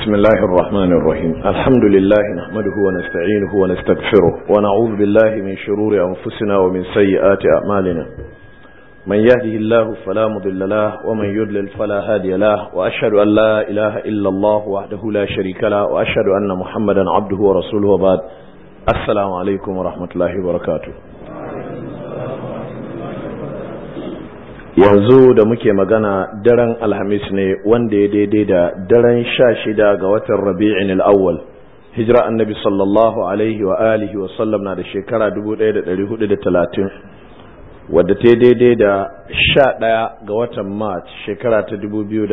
بسم الله الرحمن الرحيم الحمد لله نحمده ونستعينه ونستغفره ونعوذ بالله من شرور أنفسنا ومن سيئات أعمالنا من يهده الله فلا مضل له ومن يضلل فلا هادي له وأشهد أن لا إله إلا الله وحده لا شريك له وأشهد أن محمدا عبده ورسوله وبعد السلام عليكم ورحمة الله وبركاته. yanzu da muke magana daren alhamis ne wanda ya daidai da daren 16 ga watan rabi'in al'awwal hijira annabi sallallahu alaihi wa alihi wa sallam na da shekara 1430 wadda ta daidai da 11 ga watan march shekara ta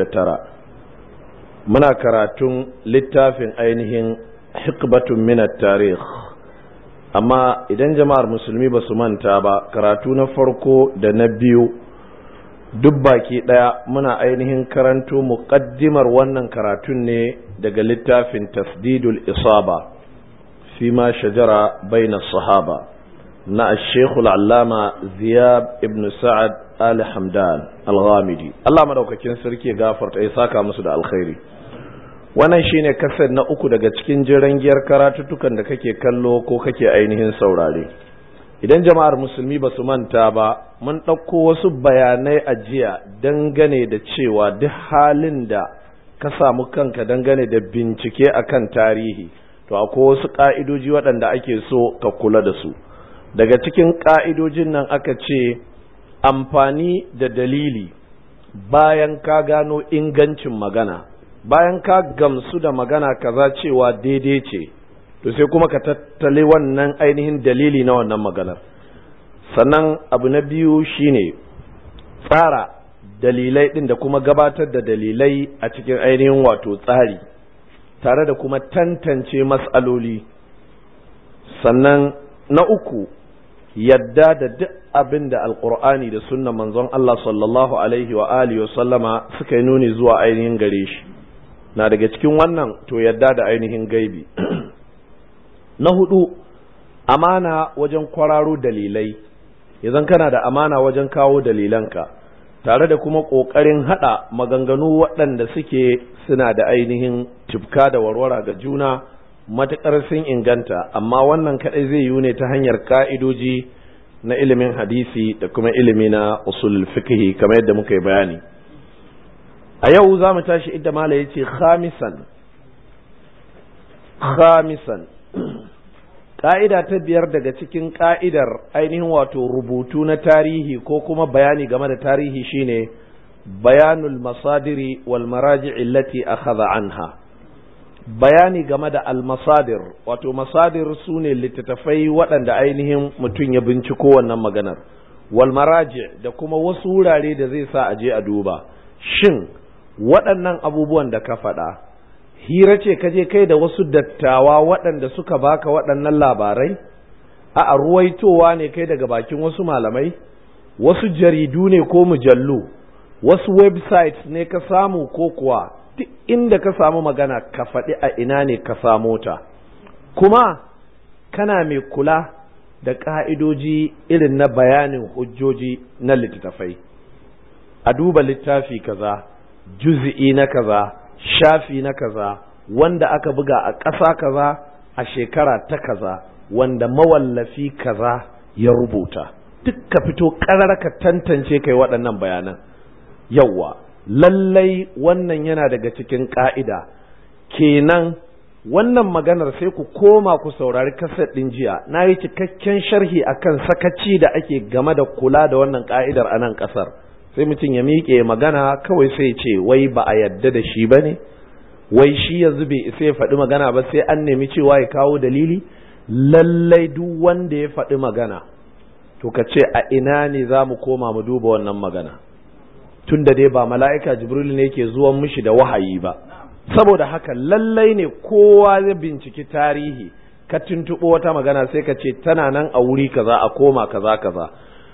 2009 muna karatun littafin ainihin hikbatun min at-tarikh amma idan jama'ar musulmi ba su manta ba karatu na farko da na biyu duk baki daya muna ainihin karanto muqaddimar wannan karatun ne daga littafin tasdidul isaba fi ma shajara baina sahaba na al-sheikh al-allama ziyad ibn sa'ad al-hamdan al-ghamidi Allah madaukakin sarki gafarta ya saka musu da alkhairi. Wannan shine kasar na uku daga cikin jirangiyar karatutukan da kake kallo ko kake ainihin saurare. Idan jama'ar musulmi ba su manta ba mun ɗauko wasu bayanai a jiya dangane da cewa duk halin da ka samu kanka dangane da bincike akan tarihi to akwai wasu ƙa'idoji waɗanda ake so ka kula da su. Daga cikin ƙa'idojin nan aka ce amfani da dalili bayan ka gano ingancin magana, bayan ka gamsu da magana kaza cewa daidai ce to sai kuma ka tattale wannan ainihin dalili na wannan maganar. Sannan abu na biyu shine tsara dalilai din da kuma gabatar da dalilai a cikin ainihin wato tsari tare da kuma tantance mas'aloli. Sannan na uku yadda da duk abin da alkur'ani da sunnan manzon Allah sallallahu alaihi wa alihi wa sallama suka yi nuni zuwa ainihin gare shi na daga cikin wannan to yadda da ainihin gaibi. Na hudu amana wajen kwararo dalilai, yanzu kana da amana wajen kawo dalilanka tare da kuma ƙoƙarin haɗa maganganu waɗanda suke suna da ainihin tufka da warwara ga juna matuƙar sun inganta, amma wannan kaɗai zai yiwu ne ta hanyar ka'idoji na ilimin hadisi da kuma ilimi na usul fiqh kamar yadda muka yi bayani. A yau za mu tashi idda mala yace khamisan ƙa'ida ta biyar daga cikin ƙa'idar ainihin wato rubutu na tarihi ko kuma bayani game da tarihi shine bayanul masadiri wal maraji'i allati akhadha anha. Bayani game da al-masadir, wato masadir sune littattafai waɗanda ainihin mutum ya binciko wannan maganar, wal maraji' da kuma wasu wurare da zai sa aje a duba shin waɗannan abubuwan da ka faɗa hira ce ka je kai da wasu dattawa waɗanda suka baka waɗannan labarai, a ruwaitowa ne kai daga bakin wasu malamai, wasu jaridu ne ko mujallu, wasu websites ne ka samu ko kuwa duk inda ka samu magana ka faɗi a ina ne ka samo ta, kuma kana mai kula da ƙa'idoji irin na bayanin hujjoji na littattafai. A duba littafi kaza, juz'i na kaza, shafi na kaza, wanda aka buga a ƙasa kaza a shekara ta kaza, wanda mawallafi kaza ya rubuta, duk ka fito ƙarar ka tantance kai waɗannan bayanan. Yawwa lallai wannan yana daga cikin ƙa'ida. Kenan wannan maganar sai ku koma ku saurari kaset ɗin jiya, na yi cikakken sharhi akan sakaci da ake game da kula da wannan ƙa'idar a nan ƙasar. Sai mutum ya miƙe magana kawai sai ce wai ba a yadda da shi ba ne, wai shi yanzu bai isa ya faɗi magana ba sai an nemi cewa ya kawo dalili. Lallai duk wanda ya faɗi magana to ka ce a ina ne za mu koma mu duba wannan magana, tun da dai ba mala'ika Jibril ne ke zuwan mishi da wahayi ba. Saboda haka lallai ne kowa zai binciki tarihi, ka tuntuɓo wata magana sai ka ce tana nan a wuri kaza a koma kaza kaza.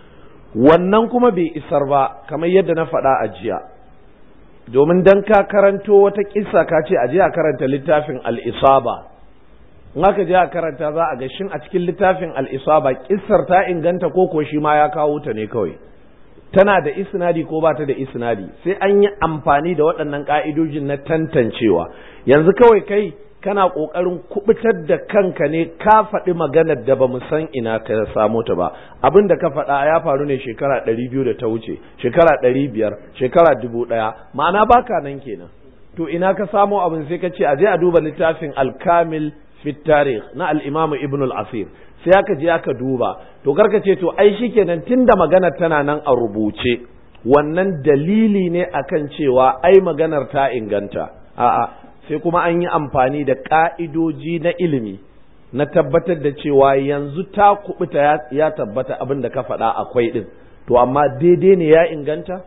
Wannan kuma bai isar ba kamar yadda na faɗa a jiya, domin dan ka karanto wata kissa ka ce a je a karanta littafin al-isaba, in aka je a karanta za a ga shin a cikin littafin al-isaba kissar ta inganta ko shi ma ya kawo ta ne kawai, tana da isnadi ko ba ta da isnadi. Sai an yi amfani da waɗannan ƙa'idojin na tantancewa. yanzu kawai kai kana ƙoƙarin kubutar da kanka ne, ka faɗi maganar da ba mu san ina ka samo ta ba. Abin da ka faɗa ya faru ne shekara 200 da ta wuce, shekara 500, shekara 1000, ma'ana baka nan kenan. To ina ka samo abin? sai ka ce a je a duba littafin Al-Kamil fi Tarikh na al-Imam Ibn al-Asir. Sai aka je aka duba, to karka ce to ai shikenan tunda maganar tana nan a rubuce, wannan dalili ne akan cewa ai maganar ta inganta. A'a, sai kuma an yi amfani da ƙa'idoji na ilimi na tabbatar da cewa yanzu ta kubuta ya tabbata abin da ka faɗa akwai ɗin, to amma daidai ne ya inganta?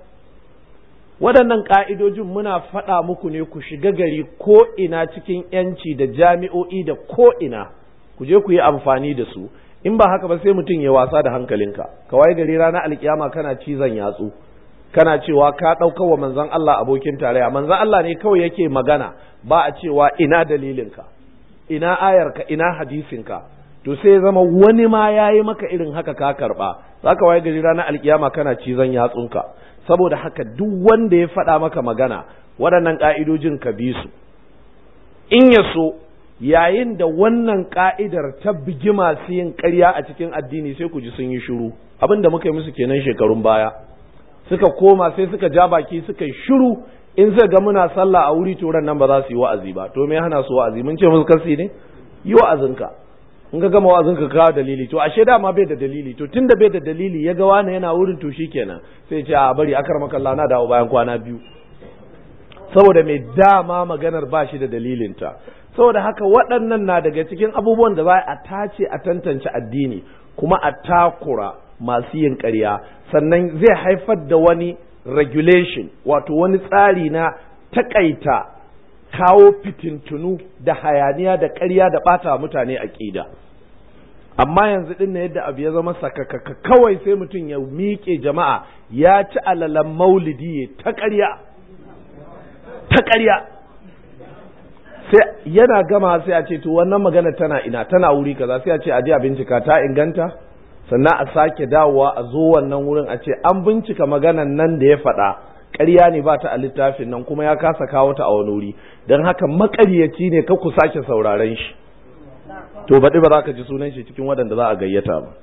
Waɗannan ƙa'idojin muna faɗa muku ne ku shiga gari ko ina cikin ‘yanci da jami'o'i da ko ina, ku je ku yi amfani da su, in ba haka ba sai mutum ya wasa da hankalinka, kawai gari ranar alkiyama kana cizon yatsu, kana cewa ka ɗauka wa manzon Allah abokin tarayya. Manzon Allah ne kawai yake magana, ba a cewa ina dalilinka, ina ayarka, ina hadisinka. To sai ya zama wani ma ya yi maka irin haka ka karɓa, za ka waye gari ranar alkiyama kana cizon yatsunka. Saboda haka duk wanda ya faɗa maka magana, waɗannan ƙa'idojin ka bi su. In ya so, yayin da wannan ƙa'idar ta bigi masu yin ƙarya a cikin addini sai ku ji sun yi shiru. Abin da muka yi musu kenan shekarun baya. Suka koma sai suka ja baki suka yi shiru, in zai ga muna sallah a wuri turan nan ba za su yi wa'azi ba. To me hana su wa'azi? Mun ce musu kasi ne? Yi wa'azinka. In ka gama wa'azinka ka dalili, to ashe dama bai da dalili. To tunda bai da dalili ya ga wani yana wurin to shikenan. Sai ce a bari akar makalla na dawo bayan kwana 2. Saboda mai dama maganar ba shi da dalilinta. Saboda haka waɗannan na daga cikin abubuwan da za a tace a tantance addini, kuma a takura masu yin ƙarya, sannan zai haifar da wani regulation, wato wani tsari na takaita kawo fitintunu da hayaniya da ƙarya da ɓata mutane aƙida. Amma yanzu ɗin na yadda abu ya zama sakakaka, kawai sai mutum ya miƙe jama'a ya ci alalan maulidi ta ƙarya sai yana gama sai a ce to wannan magana tana ina, tana wuri kaza, sai a ce a je a bincika ta inganta, sannan a sake dawowa a zo wannan wurin a ce an bincika maganan nan da ya faɗa ƙarya ne, ba ta a littafin nan, kuma ya kasa kawo ta a wani wuri, don haka maƙaryaci ne, ka ku sake sauraren shi. To baɗi ba za ka ji sunan shi cikin waɗanda za a gayyata ba.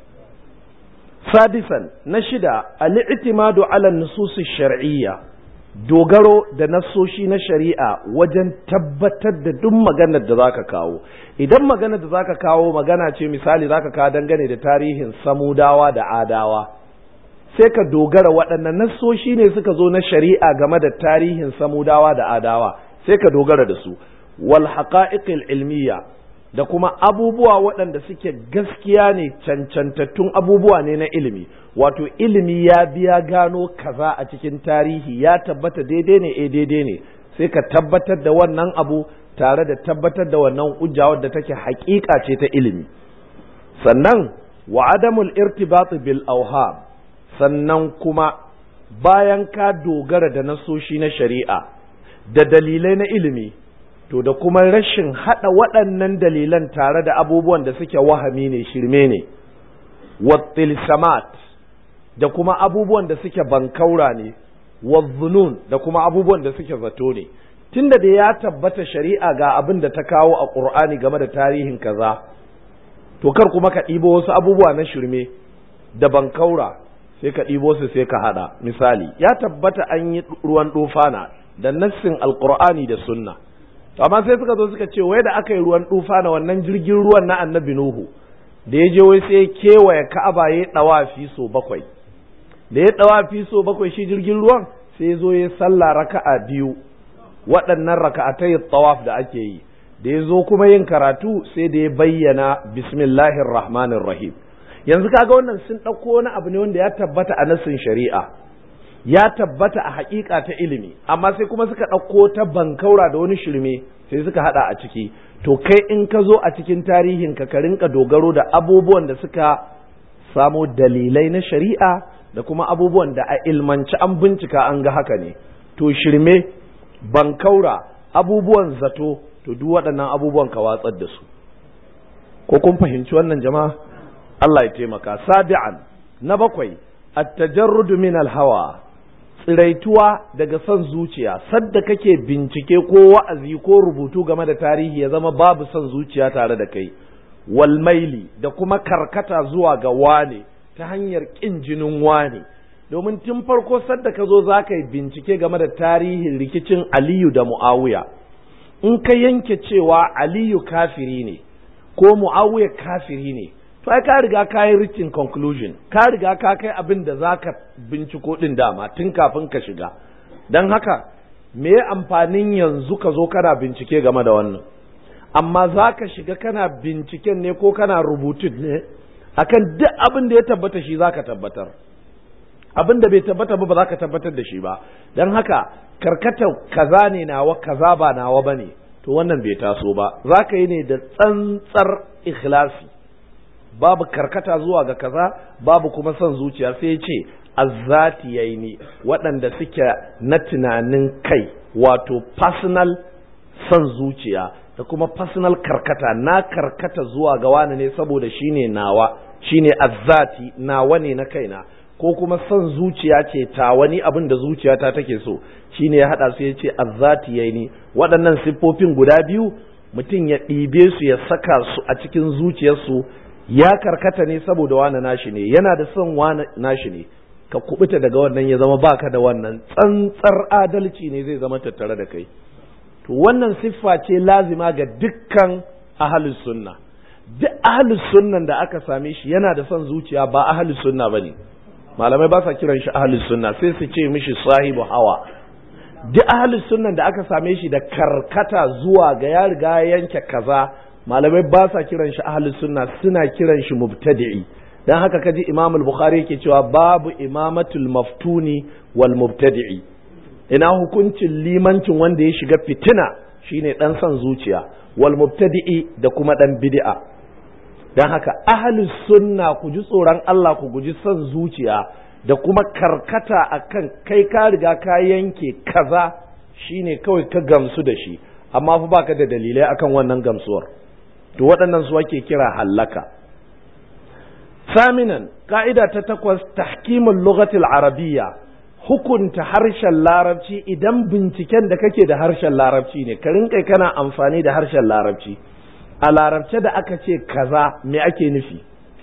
Sadisan, na 6, al-i'timadu ala nusus shar'iyya, dogaro da nassoshi na shari'a wajen tabbatar da duk maganar da zaka kawo. Idan maganar da zaka kawo magana ce, misali zaka kawo dangane da tarihin Samudawa da Adawa, sai ka dogara waɗannan nassoshi ne suka zo na shari'a game da tarihin Samudawa da Adawa, sai ka dogara da su. Wal haqa'iqil ilmiya, da kuma abubuwa waɗanda suke gaskiya ne, cancantattun abubuwa ne na ilimi, wato ilimi ya biya gano kaza a cikin tarihi ya tabbata daidai ne, daidai ne, sai ka tabbatar da wannan abu tare da tabbatar da wannan hujja wadda take haƙiƙa ce ta ilimi. Sannan wa adamul irtibat bil awham, sannan kuma bayan ka dogara da nasoshi na shari'a da dalilai na ilimi, to da kuma rashin hada waɗannan dalilan tare da abubuwan da suke wahami ne, shirme ne, wattilsamat, da kuma abubuwan da suke bankaura ne, wazzunun, da kuma abubuwan da suke zato ne. Tunda da ya tabbata shari'a ga abin da ta kawo a Qur'ani game da tarihin kaza, to kar kuma ka ɗibo wasu abubuwa na shirme da bankaura sai ka ɗibo su sai ka hada. Misali, ya tabbata an yi ruwan dufana da nassin alqur'ani da sunna, amma sai suka zo suka ce wai da aka yi ruwan dufana, wannan jirgin ruwan na annabi Nuhu da ya je wai sai kewaye Ka'aba ya dawafi so 7, da ya dawafi so 7 shi jirgin ruwan sai ya zo ya sallah raka'a 2, waɗannan raka'atai tawaf da ake yi, da ya zo kuma yin karatu sai da ya bayyana bismillahir rahmanir rahim. Yanzu kaga wannan sun ɗauko wani abu ne wanda ya tabbata a nassin shari'a, ya tabbata a haƙiƙa ta ilimi, amma sai kuma suka ɗauko ta bankaura da wani shirme sai suka haɗa a ciki. To kai in ka zo a cikin tarihin ka rinka dogaro da abubuwan da suka samo dalilai na shari'a da kuma abubuwan da a ilmanci an bincika an ga haka ne. To shirme, bankaura, abubuwan zato, to duk waɗannan abubuwan ka watsar da su. Ko kun fahimci wannan jama'a? Allah ya taimaka. Sabi'an, na 7, at-tajarrud min al-hawa, tsiraituwa daga son zuciya, sadda kake bincike ko wa'azi ko rubutu game da tarihi ya zama babu son zuciya tare da kai, wal maili da kuma karkata zuwa ga wane ta hanyar ƙin jinin wane, domin tun farko sadda ka zo za ka yi bincike game da tarihin rikicin Aliyu da Mu'awiya, in ka yanke cewa Aliyu kafiri ne ko Mu'awiya kafiri ne, to ai ka riga ka yi reaching conclusion, ka riga ka kai abin da za ka binciko din dama tun kafin ka shiga. Don haka me amfanin yanzu ka zo kana bincike game da wannan, amma za ka shiga kana binciken ne ko kana rubutun ne akan duk abin da ya tabbata shi za ka tabbatar, abin da bai tabbata ba za ka tabbatar da shi ba. Don haka karkata kaza ne nawa kaza ba nawa ba ne, to wannan bai taso ba, za ka yi ne da tsantsar ikhlasi, babu karkata zuwa ga kaza, babu kuma son zuciya. Sai ya ce azzatiyaini, waɗanda suke na tunanin kai, wato personal son zuciya da kuma personal karkata, na karkata zuwa ga wani ne saboda shine nawa, shine azzati, nawa ne na kaina, ko kuma son zuciya ce ta wani abin da zuciyata take so, shine ya hada su ya ce azzatiyaini. Waɗannan siffofin guda biyu mutum ya ɗibe su ya saka su a cikin zuciyarsu, ya karkata ne saboda wani nashi ne, yana da son wani nashi ne, ka kubuta daga wannan ya zama baka da wannan, tsantsar adalci ne zai zama tattare da kai. To wannan siffa ce lazima ga dukkan ahlus sunna. Duk ahlus sunnan da aka same shi yana da son zuciya ba ahlus sunna bane. Malamai ba sa kiran shi ahlus sunna, sai su ce mishi sahibu hawa. Duk ahlus sunnan da aka same shi da karkata zuwa ga ya riga yanke kaza, malamai ba sa kiran shi ahlus sunna, suna kiran shi mubtadi'i. Dan haka kaji Imam al-Bukhari yake cewa babu imamatul maftuni wal mubtadi'i. Ina hukuncin limancin wanda ya shiga fitina, shine dan son zuciya, wal mubtadi'i da kuma dan bid'a. Dan haka ahlus sunna ku ji tsoron Allah, ku guji son zuciya da kuma karkata akan kai ka riga ka yanke kaza shine kawai ka gamsu da shi, amma fa baka da dalilai akan wannan gamsuwar. To waɗannan su ake kira hallaka. Saminan, ka'ida ta 8, tahkimul lughatil arabiyya, hukunta harshen larabci. Idan binciken da kake da harshen larabci ne, ka rinka kana amfani da harshen larabci. A larabce da aka ce kaza me ake nufi,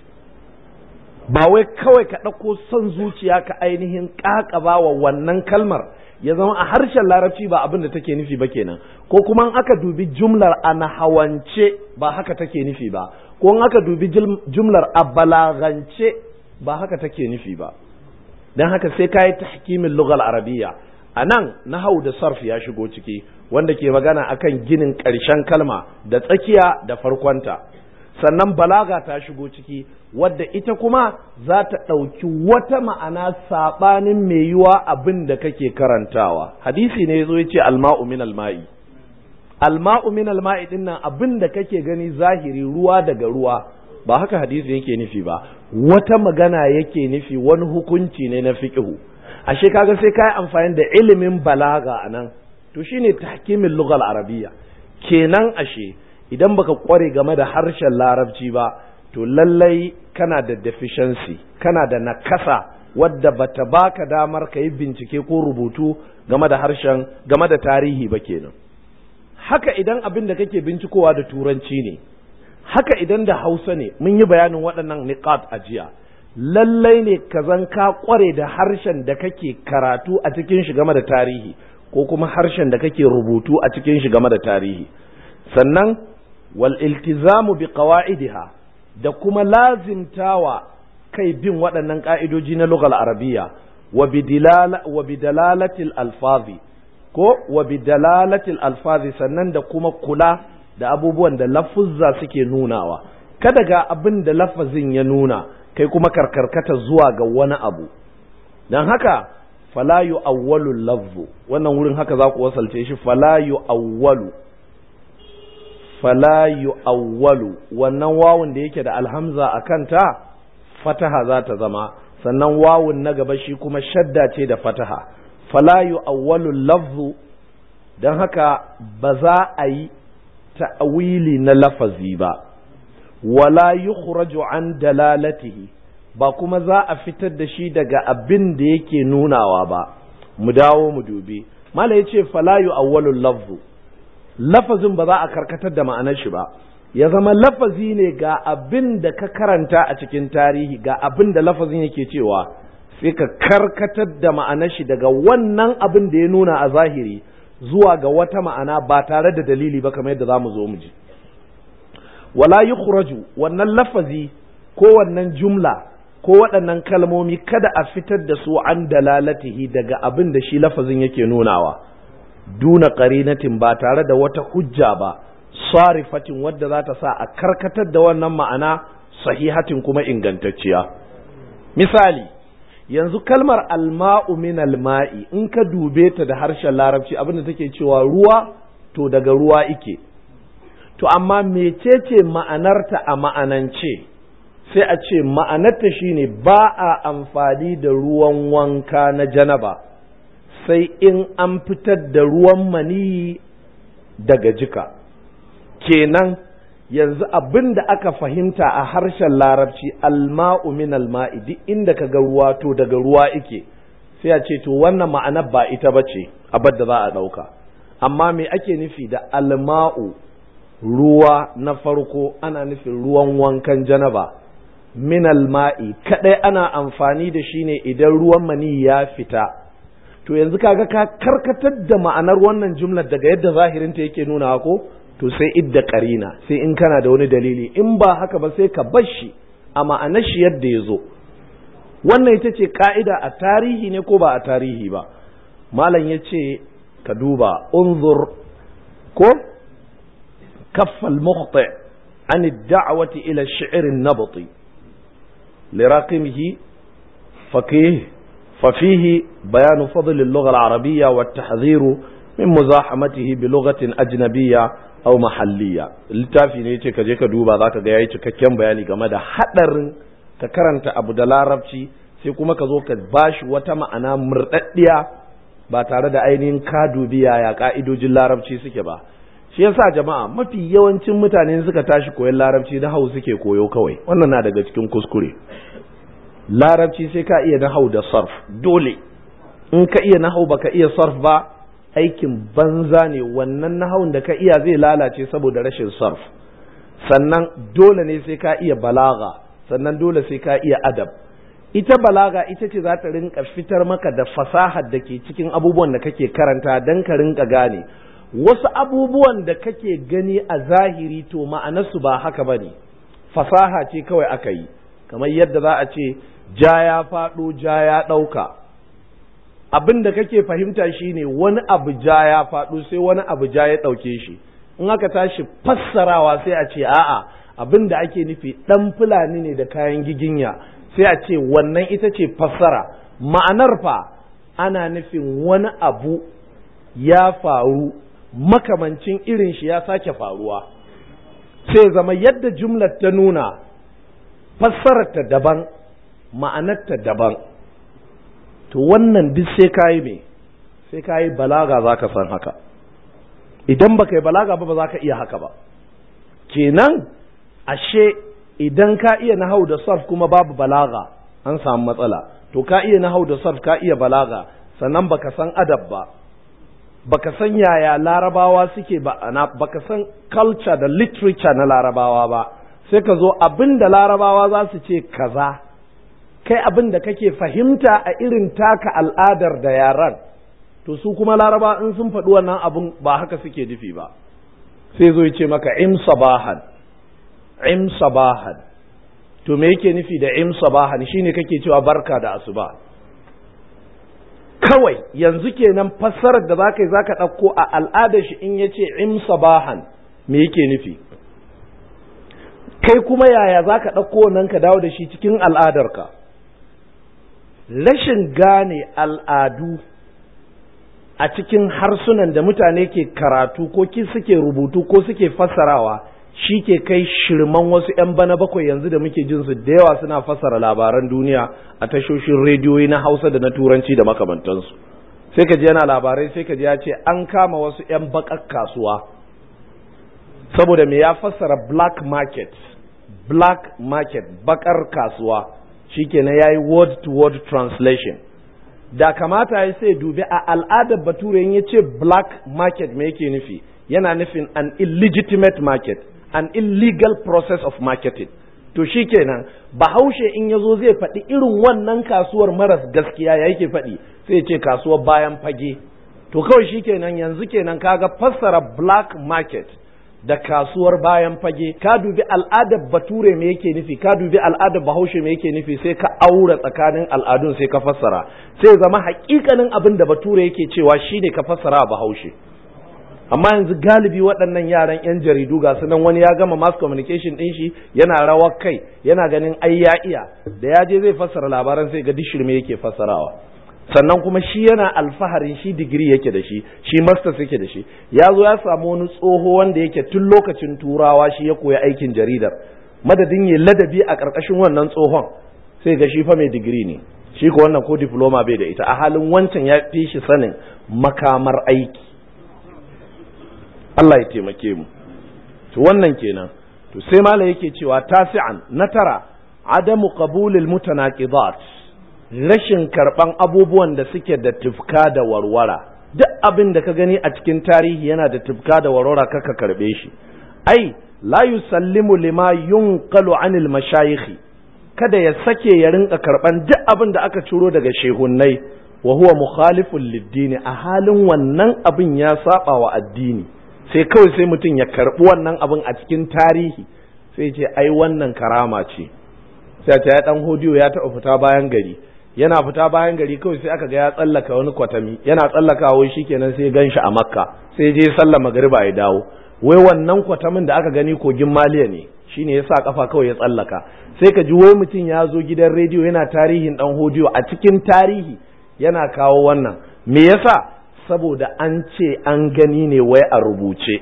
ba wai kawai ka ɗauko son zuciya ka ainihin ƙaƙaba wa wannan kalmar ya zama a harshen larabci ba abin da take nufi ba kenan, ko kuma in aka dubi jumlar a nahawance ba haka take nufi ba, ko in aka dubi jumlar a balagance ba haka take nufi ba. don haka sai ka yi tahkimin lughal arabiyya. A nan nahau da sarf ya shigo ciki, wanda ke magana akan ginin ƙarshen kalma da tsakiya da farkonta. Sannan balaga ta shigo ciki, wadda ita kuma za ta ɗauki wata ma'ana saɓanin mai yiwa abin da kake karantawa. Hadisi ne ya zo ya ce alma'u min alma'i. Alma'u min alma'i ɗin nan abin da kake gani zahiri, ruwa daga ruwa, ba haka hadisi yake nufi ba, wata magana yake nufi, wani hukunci ne na fiqhu. Ashe kaga sai kai amfani da ilimin balaga anan, to shine tahkimin lughal arabiyya. Kenan ashe idan baka kware game da harshen larabci ba, to lallai kana da deficiency, kana da nakasa wadda bata baka damar ka yi bincike ko rubutu game da harshen, game da tarihi ba kenan. Haka idan abin da kake bincikowa da turanci ne, haka idan da Hausa ne, mun yi bayanin waɗannan niqat a jiya. Lallai ne ka zan ka kware da harshen da kake karatu a cikin shi game da tarihi, ko kuma harshen da kake rubutu a cikin shi game da tarihi. Sannan wal iltizamu bi qawaidiha, da kuma lazimtawa kai bin waɗannan ka'idoji na lughal arabiyya, wa bidalalatil alfazi, ko wa bidalalatil alfazi, sannan da kuma kula da abubuwan da lafuzza suke nunawa. Kada ga abin da lafazin ya nuna kai kuma karkarkata zuwa ga wani abu. Dan haka fala yu'awwalu lafzu, wannan wurin haka za ku wasalce shi, fala yu'awwalu, wannan wawun da yake da alhamza a kanta fataha za ta zama, sannan wawun na gaba shi kuma shadda ce da fataha. Fala yu'awwalu lafzu, dan haka ba za a yi ta'wili na lafazi ba, wala yukhraju an dalalatihi, ba kuma za a fitar da shi daga abin da yake nunawa ba. mu dawo mu dubi mala yace fala yu'awwalul lafzu lafazin ba za a karkatar da ma'anar shi ba ya zama lafazi ne ga abin da ka karanta a cikin tarihi ga abin da lafazin yake cewa sai ka karkatar da ma'anar shi daga wannan abin da ya nuna a zahiri zuwa ga wata ma'ana ba tare da dalili ba kamar yadda zamu zo mu ji wala yukhraju wannan lafazi ko wannan jumla ko waɗannan kalmomi kada a fitar da su an dalalatihi daga abin da shi lafazin yake nunawa duna qarinatin ba tare da wata hujja ba sarifatin wadda za ta sa a karkatar da wannan ma'ana sahihatin kuma ingantacciya misali yanzu kalmar alma'u min alma'i in ka dube ta da harshen larabci abin da take cewa ruwa to daga ruwa ike to amma mecece ma'anarta a ma'anance sai a ce ma'anarta shine ba a amfani da ruwan wanka na janaba sai in an fitar da ruwan maniyi daga jika kenan yanzu abin da aka fahimta a harshen larabci alma'u min alma'i duk inda ka ga ruwa to daga ruwa ike sai a ce to wannan ma'anar ba ita bace abin da za a ɗauka amma me ake nufi da alma'u ruwa na farko ana nufin ruwan wankan janaba min alma'i kadai ana amfani da shi ne idan ruwan mani ya fita to yanzu kaga ka karkatar da ma'anar wannan jumlar daga yadda zahirinta yake nuna ko to sai idda karina sai in kana da wani dalili in ba haka ba sai ka bar shi a ma'anar shi yadda ya zo wannan ita ce ka'ida a tarihi ne ko ba a tarihi ba malam ya ce ka duba unzur ko kaffal mukhti an ad-da'wati ila ash-shi'r an-nabti liraqimihi faqih ففيه بيان فضل اللغة العربية والتحذير من مزاحمته بلغة أجنبية أو محلية littafi ne yace ka je ka duba zaka ga yayi cikakken bayani game da hadarin ka karanta abu da larabci sai kuma ka zo ka bashi wata ma'ana murdaddiya ba tare da ainihin ka dubi yaya ka'idojin larabci suke ba shi yasa jama'a mafi yawancin mutane suka tashi koyon larabci da hau suke koyo kawai wannan na daga cikin kuskure larabci sai ka iya nahau da sarf dole in ka iya nahau baka iya sarf ba aikin banza ne wannan nahawun da ka iya zai lalace saboda rashin sarf sannan dole ne sai ka iya balaga sannan dole sai ka iya adab ita balaga ita ce za ta rinka fitar maka da fasahar da ke cikin abubuwan da kake karanta don ka rinka gane wasu abubuwan da kake gani a zahiri to ma'anarsu ba haka bane fasaha ce kawai aka yi kamar yadda za a ce ja ya faɗo ja ya ɗauka abin da kake fahimta shine wani abu ja ya faɗo sai wani abu ja ya ɗauke shi in aka tashi fassarawa sai a ce a'a abin da ake nufi ɗan fulani ne da kayan giginya sai a ce wannan ita ce fassara ma'anar fa ana nufin wani abu ya faru makamancin irin shi ya sake faruwa sai zama yadda jumlar ta nuna fassararta daban ma'anarta daban to wannan duk sai kayi me sai kayi balaga zaka san haka idan baka yi balaga ba za ka iya haka ba kenan ashe idan ka iya nahau da sarf kuma babu balaga an samu matsala to ka iya nahau da sarf ka iya balaga sannan baka san adab ba baka san yaya larabawa suke ba baka san culture da literature na larabawa ba sai ka zo abinda larabawa za su ce kaza kai abinda kake fahimta a irin taka al'adar da yaran to su kuma laraba in sun faɗi wannan abun ba haka suke nufi ba sai zo ya ce maka im sabahan to me yake nufi da im sabahan shine kake cewa barka da asuba kawai yanzu kenan fassarar da zaka yi zaka ɗauko a al'adar shi in yace im sabahan me yake nufi kai kuma yaya zaka ɗauko nan ka dawo da shi cikin al'adarka rashin gane al'adu a cikin harsunan da mutane ke karatu ko suke rubutu ko suke fassarawa shi ke kai shirman wasu 'yan bana bakwai yanzu da muke jin su da yawa suna fassara labaran duniya a tashoshin rediyoyi na Hausa da na Turanci da makamantansu sai ka ji yana labarai sai ka ji ya ce an kama wasu 'yan bakar kasuwa saboda me ya fassara black market bakar kasuwa shikenan yayi word to word translation da kamata ya sai dubi a al'adar bature ya ce black market me yake nufi, yana nufin an illegitimate market, an illegal process of marketing. To shi kenan bahaushe in ya zo zai faɗi irin wannan kasuwar maras gaskiya ya yake faɗi, sai ce kasuwar bayan fage. To kawai shi kenan yanzu kenan kaga fassara black market da kasuwar bayan fage, ka dubi al'adar bature me yake nufi, ka dubi al'adar bahaushe me yake nufi, sai ka aura tsakanin al'adun sai ka fassara, sai zama haƙiƙanin abin da bature yake cewa shine ka fassara a bahaushe. Amma yanzu galibi waɗannan yaran 'yan jaridu ga su nan, wani ya gama mass communication ɗin shi yana rawar kai, yana ganin ai ya iya, da ya je zai fassara labaran sai ga dishirme yake fassarawa. Sannan kuma shi yana alfaharin shi digiri yake da shi masters yake da shi, ya zo ya samu wani tsoho wanda yake tun lokacin turawa shi ya koya aikin jaridar, madadin ya ladabi a ƙarƙashin wannan tsohon sai ga shi fa mai digiri ne, shi ko wannan ko diploma bai da ita, a halin wancan ya fi shi sanin makamar aiki. Allah ya taimake mu. To wannan kenan. To sai mala yake cewa tasi'an na tara adamu qabulil mutanaqidat, rashin karban abubuwan da suke da tufka da warwara. Duk abin da ka gani a cikin tarihi yana da tufka da warwara kaka karbe shi. Ai la yusallimu lima yunqalu anil mashayikh, kada ya sake ya rinka karban duk abin da aka ciro daga shehunnai, wa huwa mukhalifun lid-dini, a halin wannan abin ya saba wa addini. Sai kawai sai mutum ya karɓi wannan abin a cikin tarihi sai ce ai wannan karama ce, sai ta ya dan hodiyo ya taɓa fita bayan gari, yana fita bayan gari kawai sai aka ga ya tsallaka wani kwatami, yana tsallakawa shikenan sai gan shi a Makka, sai je sallar magriba ya dawo, wai wannan kwatamin da aka gani kogin Maliya ne, shine yasa kafa kawai ya tsallaka. Sai ka ji wai mutum ya zo gidan rediyo yana tarihin dan hodiyo, a cikin tarihi yana kawo wannan, me yasa? Saboda an ce an gani ne wai a rubuce.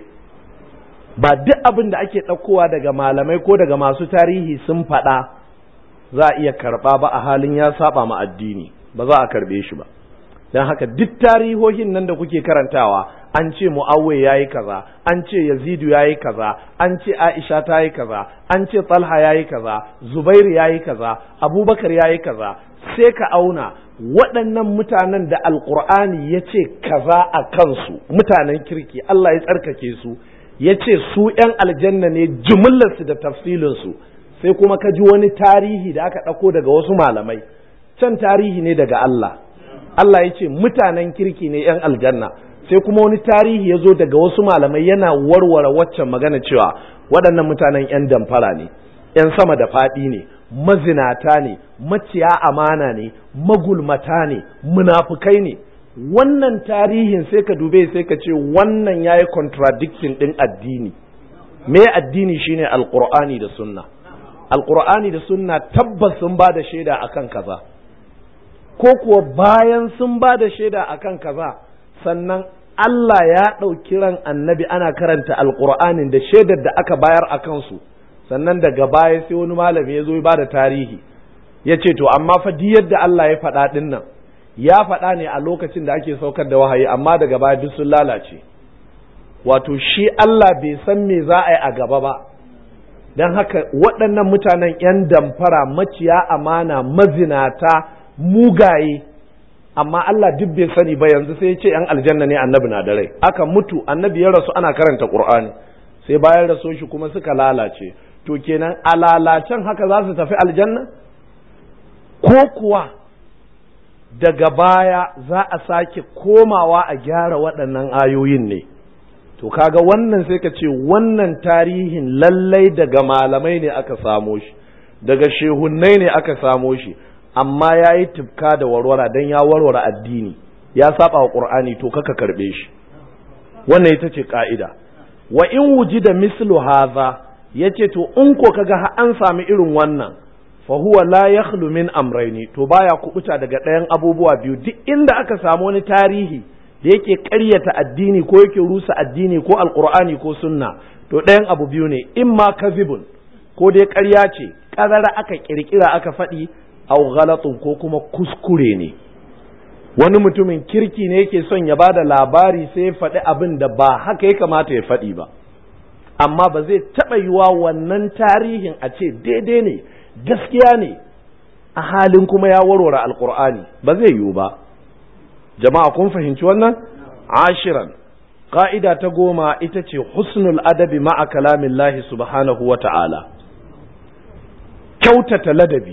Ba duk abin da ake ɗaukowa daga malamai ko daga masu tarihi sun faɗa za a iya karɓa ba, a halin ya saba ma addini ba za a karɓe shi ba. Don haka duk tarihohin nan da kuke karantawa, an ce Mu'awwai yayi kaza, an ce Yazidu yayi kaza, an ce Aisha ta yi kaza, an ce Talha yayi kaza, Zubairu yayi kaza, Abubakar yayi kaza, sai ka auna waɗannan mutanen da Alƙur'ani ya ce kaza a kansu, mutanen kirki, Allah ya tsarkake su, ya ce su ‘yan aljanna ne jumillarsu da tafsilinsu, sai kuma ka ji wani tarihi da aka ɗauko daga wasu malamai, can tarihi ne daga Allah. Allah ya ce mutanen kirki ne ‘yan aljanna, sai kuma wani tarihi ya zo daga wasu malamai yana warware waccan magana cewa waɗannan mutanen ‘yan damfara ne, ‘yan sama da faɗi ne, mazinata ne, maciya amana ne, magulmata ne, munafukai ne. Wannan tarihin sai ka dube sai ka ce wannan yayi contradicting ɗin addini. Me addini shine Alƙur'ani da Sunna. Alƙur'ani da Sunna tabbas sun ba da shaida akan kaza. Ko kuwa bayan sun ba da shaida akan kaza, sannan Allah ya ɗauki ran annabi ana karanta Alƙur'anin da shaidar da aka bayar a kansu. Sannan daga baya sai wani malami ya zo ya bada tarihi ya ce to amma fa duk yadda Allah ya faɗa ɗin nan ya faɗa ne a lokacin da ake saukar da wahayi, amma daga baya duk sun lalace. Wato shi Allah bai san me za a yi a gaba ba, don haka waɗannan mutanen ‘yan damfara, maciya amana, mazinata, mugaye, amma Allah duk bai sani ba, yanzu sai ya ce ‘yan aljanna ne, annabi na da rai, aka mutu annabi ya rasu ana karanta Ƙur'ani, sai bayan raso shi kuma suka lalace. To kenan a lalacen haka za su tafi aljanna? Ko kuwa daga baya za a sake komawa a gyara waɗannan ayoyin ne? To kaga wannan sai ka ce wannan tarihin lallai daga malamai ne aka samo shi, daga shehunnai ne aka samo shi, amma ya yi tufka da warwara don ya warware addini, ya saba wa ƙur'ani, to kaka karɓe shi. Wannan ita ce ƙa'ida. Wa in wujida mislu haza, yace to in ko kaga an sami irin wannan, fa huwa la yakhlu min amrayni, to baya kubuta daga ɗayan abubuwa biyu. Duk inda aka samu wani tarihi da yake ƙaryata addini ko yake rusa addini ko alqur'ani ko sunna, to ɗayan abu biyu ne, imma kazibun, ko dai ƙarya ce ƙarara aka ƙirƙira aka faɗi, aw ghalatun, ko kuma kuskure ne. Wani mutumin kirki ne yake son ya bada labari sai ya faɗi abin da ba haka ya kamata ya faɗi ba, amma ba zai taɓa yiwa wannan tarihin a ce daidai ne, gaskiya ne, a halin kuma ya warware alƙur'ani, ba zai yiwu ba. jama'a kun fahimci wannan? Ashiran, ƙa'ida ta 10 ita ce husnul adabi ma'a kalamillahi subhanahu wa ta'ala, kyautata ladabi,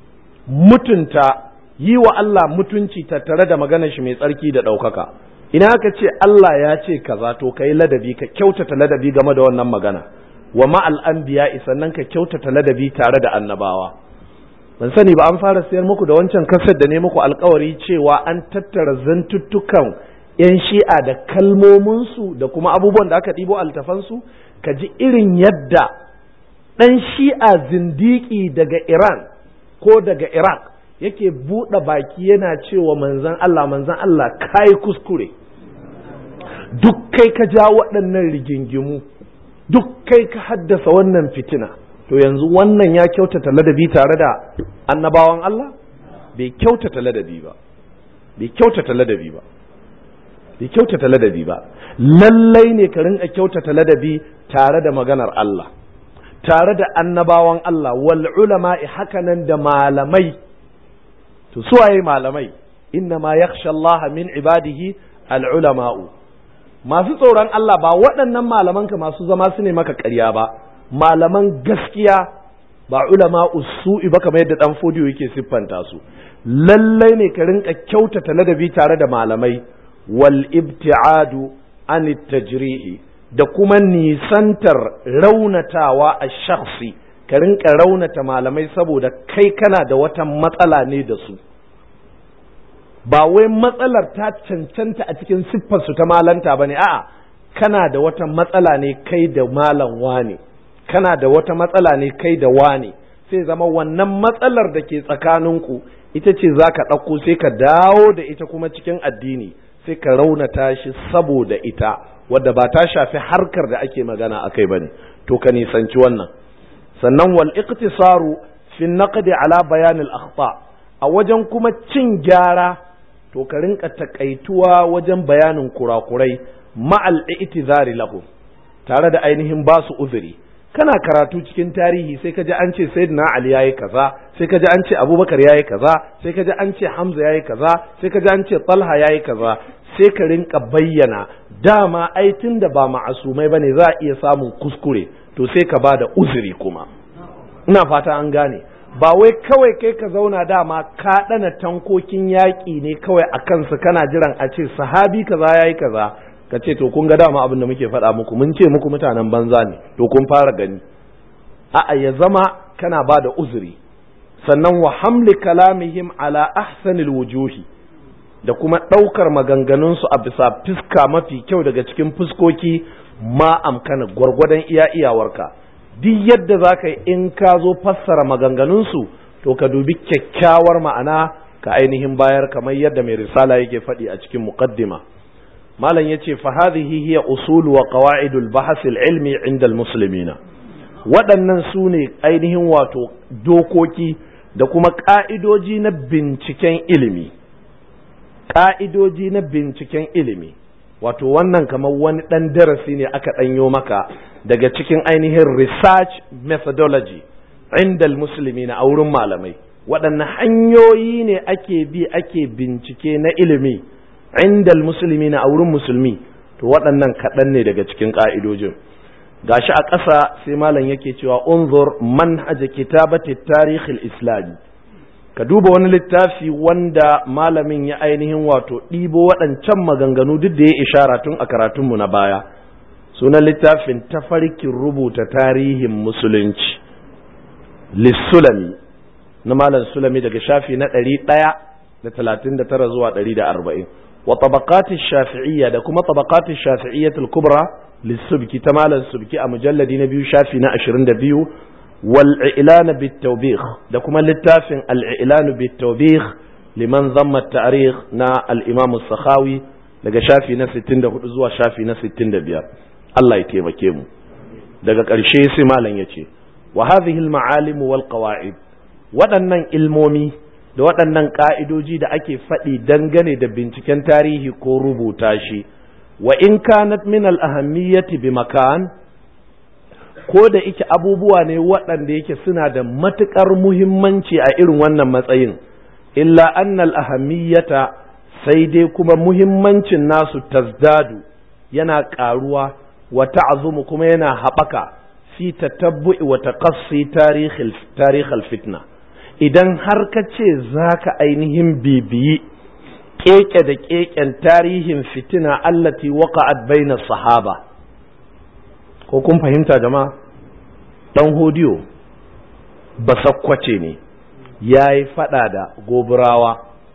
mutunta, yi wa Allah mutunci tattare da maganar shi mai tsarki da ɗaukaka. Ina ka ce Allah ya ce kaza to ka yi ladabi, ka kyautata ladabi game da wannan magana, wa ma'al anbiya sannan ka kyautata ladabi tare da annabawa. Ban sani ba an fara sayar muku da wancan kaset da ne muku alkawari cewa an tattara zantuttukan 'yan shi'a da kalmominsu da kuma abubuwan da aka ɗibo altafansu, ka ji irin yadda ɗan shi'a zindiki daga Iran ko daga Iraq yake buɗe baki yana cewa manzan Allah kai kuskure, duk kai ka ja waɗannan rigingimu, duk kai ka haddasa wannan fitina. To yanzu wannan ya kyautata ladabi tare da annabawan Allah? Bai kyautata ladabi ba, bai kyautata ladabi ba, bai kyautata ladabi ba. Lallai ne ka rinka kyautata ladabi tare da maganar Allah, tare da annabawan Allah, wal ulama'i hakanan da malamai. To suwaye malamai? Inna ma yakhsha Allah min ibadihi al ulama'u. Masu tsoron Allah ba waɗannan malamanka masu zama su ne maka ƙarya ba, malaman gaskiya, ba ulama usu'i ba kamar yadda dan fodiyo yake siffanta su. Lallai ne ka rinka kyautata ladabi tare da malamai, wal ibti'adu an tajrihi, da kuma nisantar raunatawa a shakhsi, ka rinka raunata malamai saboda kai kana da wata matsala ne da su, ba wai matsalar ta cancanta a cikin siffarsu ta malanta bane, a'a kana da wata matsala ne kai da malam wane, kana da wata matsala ne kai da wane, sai zama wannan matsalar da ke tsakaninku ita ce za ka ɗauko sai ka dawo da ita kuma cikin addini, sai ka raunata shi saboda ita, wadda ba ta shafi harkar da ake magana a kai ba ne. To ka nisanci wannan. Sannan wal iqtisaru fi naqdi ala bayan al akhta, a wajen kuma cin gyara to ka rinka takaituwa wajen bayanin kurakurai ma'al i'tizari lahu, tare da ainihin basu uzuri. Kana karatu cikin tarihi sai ka ji an ce sayyidina Ali yayi kaza, sai ka ji an ce Abubakar yayi kaza, sai ka ji an ce Hamza yayi kaza, sai ka ji an ce Talha yayi kaza, sai ka rinka bayyana dama ai tunda ba ma'asumai bane za a iya samun kuskure, to sai ka bada uzuri kuma. Ina fata an gane, ba wai kawai kai ka zauna dama ka dana tankokin yaƙi ne kawai a kansu kana jiran a ce sahabi kaza yayi kaza, ka ce to kun ga dama abin da muke faɗa muku, mun ce muku mutanen banza ne, to kun fara gani. A'a, ya zama kana ba da uzuri. Sannan wa hamli kalamihim ala ahsanil wujuhi, da kuma ɗaukar maganganunsu a bisa fiska mafi kyau daga cikin fuskoki ma amkana, gwargwadon iyawarka. Duk yadda za ka yi in ka zo fassara maganganunsu, to ka dubi kyakkyawar ma'ana ka ainihin bayar, kamar yadda mai risala yake faɗi a cikin muqaddima. malam yace fa hadhihi hiya usul wa qawaidul bahth al-ilmi 'inda al-muslimina, waɗannan su ne ainihin wato dokoki da kuma ƙa'idoji na binciken ilimi, ƙa'idoji na binciken ilimi. Wato wannan kamar wani ɗan darasi ne aka ɗanyo maka daga cikin ainihin research methodology 'inda al-muslimina, a wurin malamai. Waɗanne hanyoyi ne ake bi ake bincike na ilimi inda musulmi na a wurin musulmi, to waɗannan kaɗan ne daga cikin ƙa'idojin. Gashi a ƙasa sai malam yake cewa unzur manhaj kitabati tarihil islami, ka duba wani littafi wanda malamin ya ainihin wato ɗibo waɗancan maganganu duk da ya ishara tun a karatunmu na baya. Sunan littafin tafarkin rubuta tarihin musulunci lissulami na malam Sulami, daga shafi na 139 zuwa 140. wa tabaqati shafi'iyya, da kuma tabaqati shafi'iyyatul kubra lisubki ta malam subki a mujalladi na 2 shafi na 22. wal i'lan bit tawbih, da kuma littafin al i'lan bit tawbih liman dhamma at-tarikh na al imam as-sakhawi, daga shafi na 64 zuwa shafi na 65. Allah ya taimake mu. Daga ƙarshe sai malam yace wa hadhihi al ma'alim wal qawa'id, waɗannan ilmomi da waɗannan ƙa'idoji da ake faɗi dangane da binciken tarihi ko rubuta shi, wa in kanat min al-ahammiyati bi makan, ko da yake abubuwa ne waɗanda yake suna da matuƙar muhimmanci a irin wannan matsayin, illa anna al-ahammiyata sai dai kuma muhimmancin nasu tazdadu yana ƙaruwa wa ta'azumu kuma yana haɓaka fi tatabbu'i wa taqassi tarihil fitna. Idan har ka ce za ka ainihin bibiyi keke da keken tarihin fitina allati waqa'at baina sahaba, ko kun fahimta jama'a? Dan hodiyo basakkwace ne yayi fada da goburawa,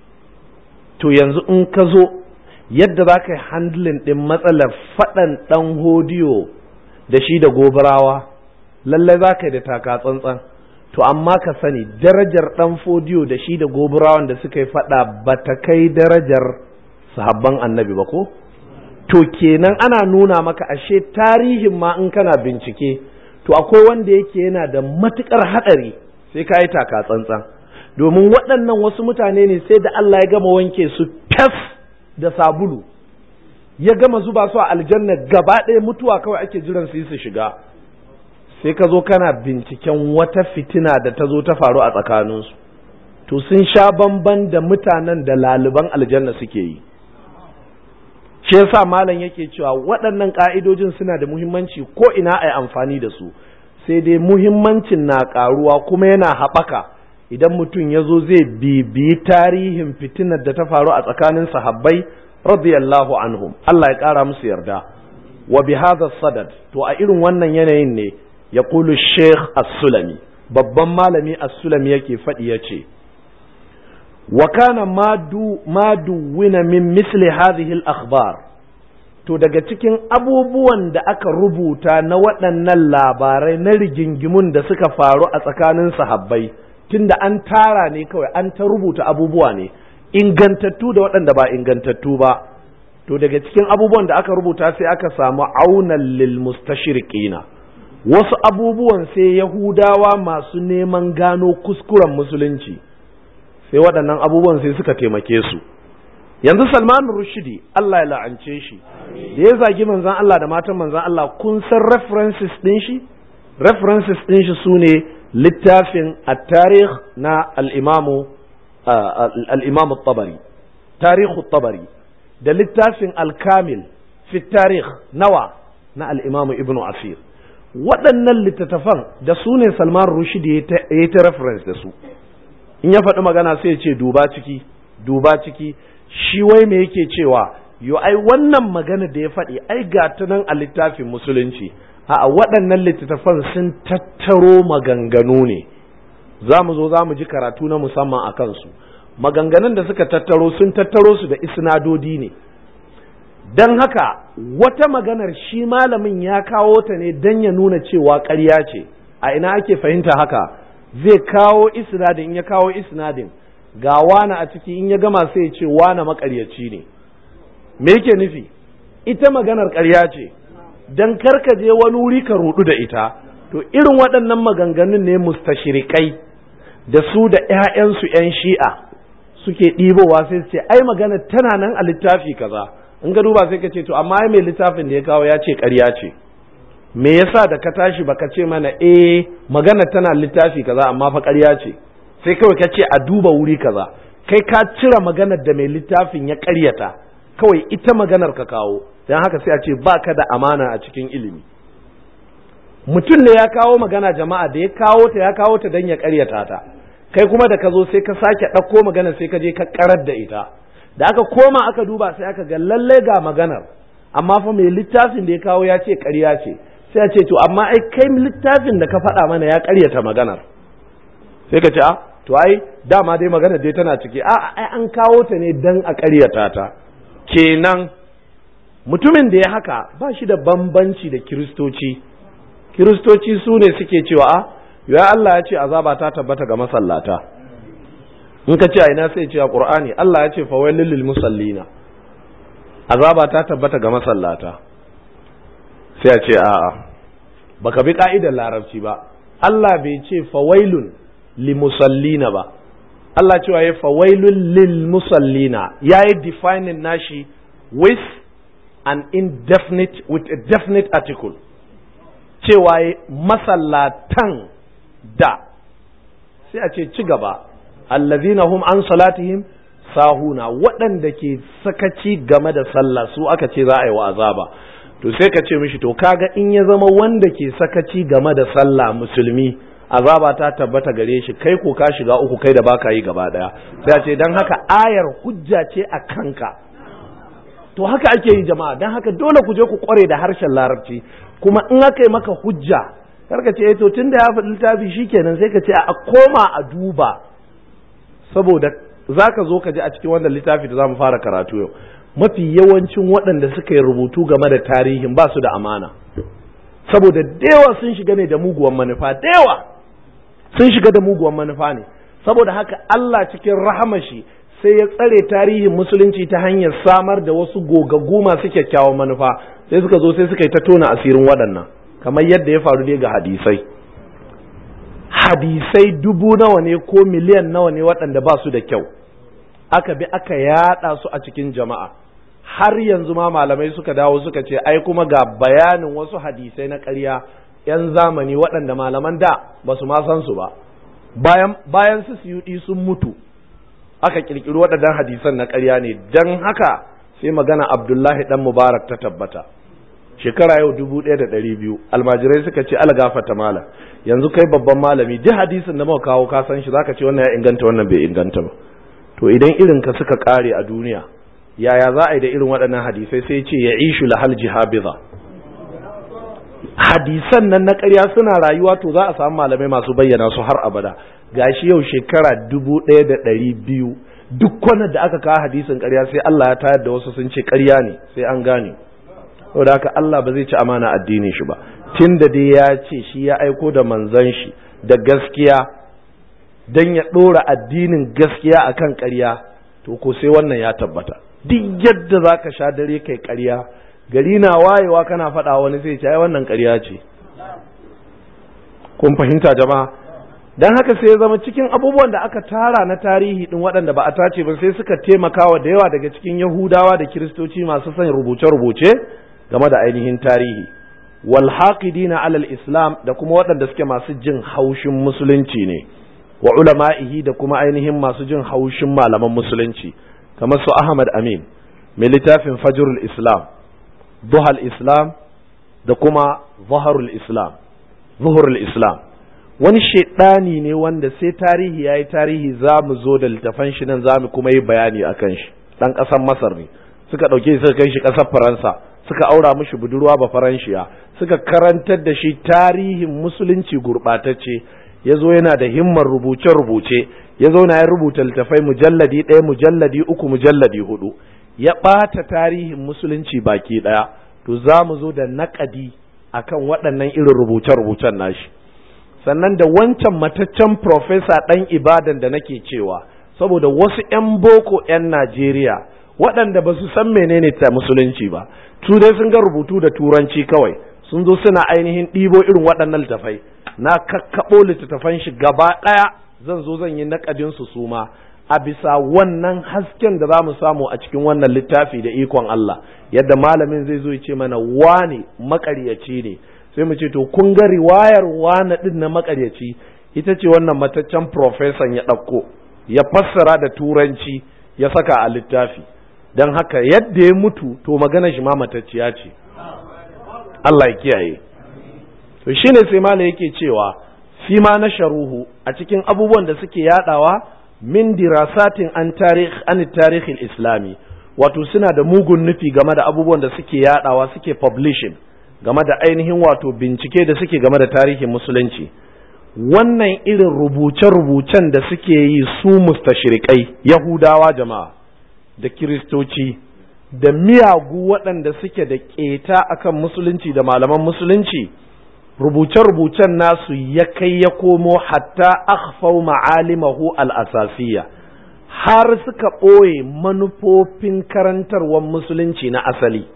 to yanzu in ka zo yadda za ka yi handling ɗin matsalar faɗan ɗan hodiyo da shi da goburawa lallai za ka yi da taka tsantsan. To amma ka sani darajar ɗan fodiyo da shi da goburawan da suka yi faɗa ba ta kai darajar sahabban annabi ba ko? To kenan ana nuna maka ashe tarihin ma in kana bincike to akwai wanda yake yana da matuƙar haɗari sai ka yi taka tsantsan, domin waɗannan wasu mutane ne sai da Allah ya gama wanke su fes da sabulu, ya gama zuba su a aljanna gaba ɗaya mutuwa kawai ake jiran su yi su shiga. Sai ka zo kana binciken wata fitina da ta zo ta faru a tsakaninsu, to sun sha bamban da mutanen da laliban aljanna suke yi. Shi yasa malam yake cewa waɗannan ƙa'idojin suna da muhimmanci ko ina a yi amfani da su, sai dai muhimmancin na ƙaruwa kuma yana haɓaka idan mutum ya zo zai bibiyi tarihin fitinar da ta faru a tsakanin sahabbai radiyallahu anhum, Allah ya ƙara musu yarda. Wa bi hadha sadad, to a irin wannan yanayin ne يقول الشيخ السلمي babban malami as-sulami yake faɗi yace wa kana ma duwina min misli hadhihi al-akhbar, to daga cikin abubuwan da aka rubuta na waɗannan labarai na rigingimun da suka faru a tsakanin sahabbai, tunda an tara ne kawai an ta rubuta abubuwa ne ingantattu da waɗanda ba ingantattu ba, to daga cikin abubuwan da aka rubuta sai aka samu aunan lil mustashriqina, wasu abubuwan sai Yahudawa masu neman gano kuskuren musulunci sai waɗannan abubuwan sai suka taimake su. Yanzu Salman Rushdie Allah ya la'ance shi da ya zagi manzan Allah da matan manzan Allah, kun san references ɗin shi? References ɗin shi su ne littafin at-tarikh na al-imamu tabari, tarihu tabari, da littafin al-kamil fi tarikh nawa na al-imamu ibnu asir. Waɗannan littattafan da su ne Salman Rushdie ya yi ta reference da su, in ya faɗi magana sai ya ce duba ciki, shi wai me yake cewa yo ai wannan magana da ya faɗi ai ga ta nan a littafin musulunci, a waɗannan littattafan sun tattaro maganganu ne, za mu zo za mu ji karatu na musamman a kansu. Maganganun da suka tattaro sun tattaro su da isnadodi ne, don haka wata maganar shi malamin ya kawo ta ne don ya nuna cewa ƙarya ce. A ina ake fahimta haka? Zai kawo isnadin, in ya kawo isnadin ga wani a ciki, in ya gama sai ya ce wani maƙaryaci ne. Me yake nufi? Ita maganar ƙarya ce, don karka je wani wuri ka rudu da ita. To irin waɗannan maganganun ne mustashrikai da su da ‘ya'yansu ‘yan shi'a suke ɗibowa sai su ce ai magana tana nan a littafi kaza. In ga duba sai ka ce to amma ai mai littafin da ya kawo ya ce ƙarya ce, me yasa da ka tashi baka ce mana magana tana littafi kaza amma fa ƙarya ce, sai kawai ka ce a duba wuri kaza. Kai ka cire maganar da mai littafin ya ƙaryata, kawai ita maganar ka kawo, dan haka sai a ce baka da amana a cikin ilimi. Mutum ne ya kawo magana jama'a, da ya kawo ta dan ya ƙaryata ta, kai kuma da ka zo sai ka sake ɗauko magana sai ka je ka ƙarar da ita. Da aka koma aka duba sai aka ga lallai ga maganar, amma fa mai littafin da ya kawo ya ce ƙarya ce, sai a ce to amma ai kai littafin da ka faɗa mana ya ƙaryata maganar. Sai ka ce to ai dama dai maganar dai tana ciki, ai an kawo ta ne dan a ƙaryata ta. Kenan mutumin da ya haka ba shi da bambanci da Kiristoci. Kiristoci su ne suke cewa ya Allah ya ce azaba ta tabbata ga masallata. In ka ce a ina sai ce a Qur'ani Allah ya ce fawailul lil musallina, azaba ta tabbata ga masallata. Sai a ce a'a baka bi ka'idar larabci ba, Allah bai ce fawailun lil musallina ba, Allah cewa ya fawailul lil musallina, yayi defining nashi with an indefinite, with a definite article, cewa masallatan da, sai a ce ci gaba allazina hum an salatihim sahuna waɗanda ke sakaci game da sallah su aka ce za a yi wa azaba. To sai ka ce mishi to kaga in ya zama wanda ke sakaci game da sallah musulmi azaba ta tabbata gare shi, kai ko ka shiga uku kai da baka yi gaba daya. Sai a ce dan haka ayar hujja ce a kanka. To haka ake yi jama'a, dan haka dole ku je ku kware da harshen larabci, kuma in aka yi maka hujja karka ce to tunda ya faɗi littafi shikenan, sai ka ce a koma a duba, saboda zaka zo ka ji a cikin wannan littafi da zamu fara karatu yau mafi yawancin waɗanda suka yi rubutu game da tarihin ba su da amana, saboda dewa sun shiga ne da muguwan manufa, dewa sun shiga da muguwan manufa ne. Saboda haka Allah cikin rahamashi sai ya tsare tarihin musulunci ta hanyar samar da wasu gogaggu masu kyakkyawan manufa, sai suka zo sai suka yi ta tona asirin waɗannan, kamar yadda ya faru dai ga hadisai 1000 nawa ne ko miliyan nawa ne waɗanda ba su da kyau, aka bi aka yaɗa su a cikin jama'a. Har yanzu ma malamai suka dawo suka ce ai kuma ga bayanin wasu hadisai na ƙarya 'yan zamani waɗanda malaman da ba su ma san su ba, bayan su Suyuɗi sun mutu aka kirkiri waɗannan hadisan na ƙarya ne. Dan haka sai magana Abdullahi dan Mubarak ta tabbata shekara yau 1200. Almajirai suka ce algafata mala, yanzu kai babban malami, duk hadisin da muka kawo ka san shi, zaka ce wannan ya inganta wannan bai inganta ba. To idan irin ka suka kare a duniya, yaya za a yi da irin waɗannan hadisai? Sai ce ya ishu lahal jihabiza, hadisan nan na ƙarya suna rayuwa, to za a samu malamai masu bayyana su har abada. Gashi yau shekara 1200 duk wannan da aka kawo hadisin ƙarya sai Allah ya tayar da wasu sun ce ƙarya ne, sai an gane. Saboda haka Allah ba zai ci amana addinin shi ba, tunda dai ya ce shi ya aiko da manzon shi da gaskiya dan ya ɗora addinin gaskiya akan ƙarya, to ko sai wannan ya tabbata. Duk yadda zaka sha dare kai ƙarya, gari na wayewa kana faɗa wani sai ce ai wannan ƙarya ce. Kun fahimta jama'a? Dan haka sai ya zama cikin abubuwan da aka tara na tarihi din waɗanda ba a tace ba, sai suka taimakawa da yawa daga cikin Yahudawa da Kiristoci masu son rubuce-rubuce game da ainihin tarihi, wal haqidina alal islam, da kuma waɗanda suke masu jin haushin musulunci ne, wa ulama'ihi, da kuma ainihin masu jin haushin malaman musulunci kamar su Ahmad Amin mai littafin Fajrul Islam, Duhal Islam, da kuma Zuhurul Islam. Wani shedani ne wanda sai tarihi yayi tarihi, za mu zo da littafan shi nan, za mu kuma yi bayani akan shi. Dan ƙasar Masar ne, suka ɗauke shi suka kai shi ƙasar Faransa, suka aura mishi budurwa ba Faranshiya, suka karantar da shi tarihin musulunci gurɓatacce. Ya zo yana da himmar rubuce-rubuce, ya zo na ya rubuta littafai mujalladi 1, mujalladi 3, mujalladi 4, ya ɓata tarihin musulunci baki ɗaya. To za mu zo da naƙadi akan waɗannan irin rubuce-rubucen nashi. Sannan da wancan mataccen profesa ɗan Ibadan da nake cewa, saboda wasu 'yan boko 'yan Najeriya waɗanda ba su san menene ta musulunci ba, su dai sun ga rubutu da turanci kawai, sun zo suna ainihin ɗibo irin waɗannan littafai. Na kakkaɓo littattafan shi gaba ɗaya, zan zo zan yi naƙadin su ma a bisa wannan hasken da za mu samu a cikin wannan littafi da ikon Allah, yadda malamin zai zo ya ce mana wane maƙaryaci ne, sai mu ce to kun ga riwayar wane ɗin na maƙaryaci ita ce wannan mataccen profesan ya ɗauko ya fassara da turanci ya saka a littafi. Don haka yadda ya mutu to magana shi ma matacciya ce. Allah ya kiyaye. To shine sai malai yake cewa fi ma na sharuhu, a cikin abubuwan da suke yadawa min dirasatin an tarihin islami, wato suna da mugun nufi game da abubuwan da suke yadawa, suke publishing game da ainihin wato bincike da suke game da tarihin musulunci. Wannan irin rubuce-rubucen da suke yi su mustashrikai Yahudawa jama'a da Kiristoci da miyagu waɗanda suke da ƙeta akan musulunci da malaman musulunci, rubuce-rubucen nasu ya kai ya komo hatta akhfau ma'alimahu al-asasiyya, har suka ɓoye manufofin karantarwar musulunci na asali.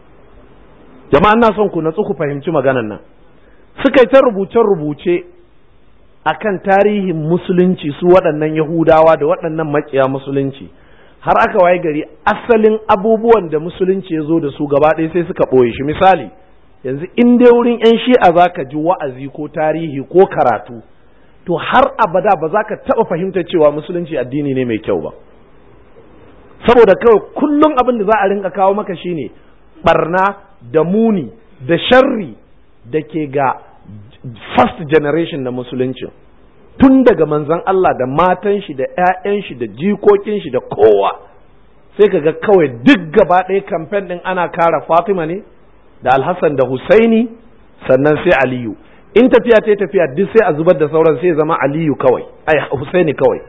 Jama'a ina son ku natsu ku fahimci maganan nan. Suka yi ta rubuce-rubuce akan tarihin musulunci su waɗannan Yahudawa da waɗannan maƙiya musulunci, har aka waye gari asalin abubuwan da musulunci ya zo da su gaba ɗaya sai suka ɓoye shi. Misali, yanzu in dai wurin 'yan shi'a za ka ji wa'azi ko tarihi ko karatu, to har abada ba za ka taɓa fahimtar cewa musulunci addini ne mai kyau ba. saboda kawai kullum abin da za a rinka kawo maka shine barna da muni da sharri da ke ga first generation na musulunci, tun daga manzon Allah da matan shi da 'ya'yan shi da jikokin shi da kowa, sai ka ga kawai duk gaba ɗaya kamfen ɗin ana kara Fatima ne da Alhassan da Husaini sannan sai Aliyu. In tafiya ta tafiya duk sai a zubar da sauran sai zama Aliyu kawai, Husaini kawai.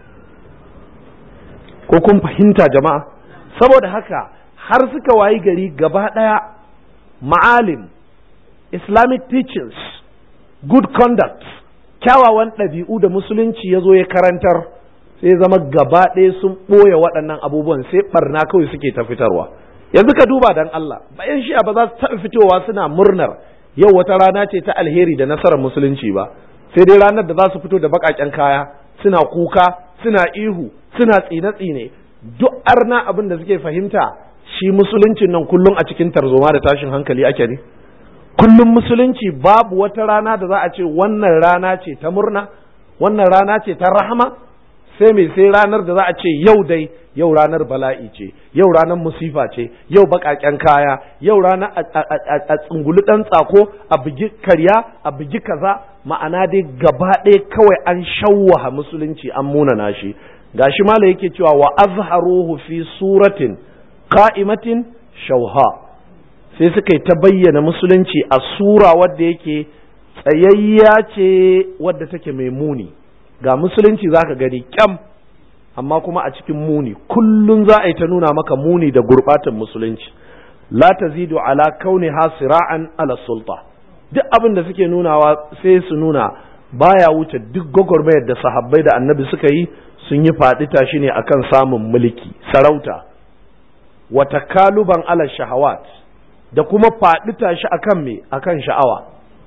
Ko kun fahimta jama'a? Saboda haka har suka wayi gari gaba ɗaya ma'alim, Islamic teachings, good conduct, kyawawan ɗabi'u da musulunci ya zo ya karantar sai zama gaba ɗaya sun ɓoye waɗannan abubuwan sai ɓarna kawai suke ta fitarwa. Yanzu ka duba dan Allah, bayan shi'a ba za su taɓa fitowa suna murnar yau wata rana ce ta alheri da nasarar musulunci ba, sai dai ranar da za su fito da baƙaƙen kaya suna kuka suna ihu suna tsine-tsine. Duk arna abin da suke fahimta shi musuluncin nan kullum a cikin tarzoma da tashin hankali ake ne. Kullum musulunci babu wata rana da za a ce wannan rana ce ta murna, wannan rana ce ta rahama, sai mai sai ranar da za a ce yau dai yau ranar bala'i ce, yau ranar musifa ce, yau baƙaƙen kaya, yau ranar a tsunguli ɗan tsako, a bugi karya, a bugi kaza, ma'ana dai gaba ɗaya kawai an shawwaha musulunci an munana shi. Gashi mala yake cewa wa azharuhu fi suratin qa'imatin shauha, sai suka yi ta bayyana musulunci a sura wadda yake tsayayya ce wadda take mai muni. Ga musulunci zaka gani kyam, amma kuma a cikin muni, kullun za a yi ta nuna maka muni da gurbatan musulunci. La tazidu ala kauniha sira'an ala sulta, duk abin da suke nunawa sai su nuna baya wuce duk gwagwarmayar da sahabbai da annabi suka yi, sun yi faɗi tashi ne akan samun mulki, sarauta, wa takaluban ala shahawat, da kuma faɗi tashi akan me, akan sha'awa.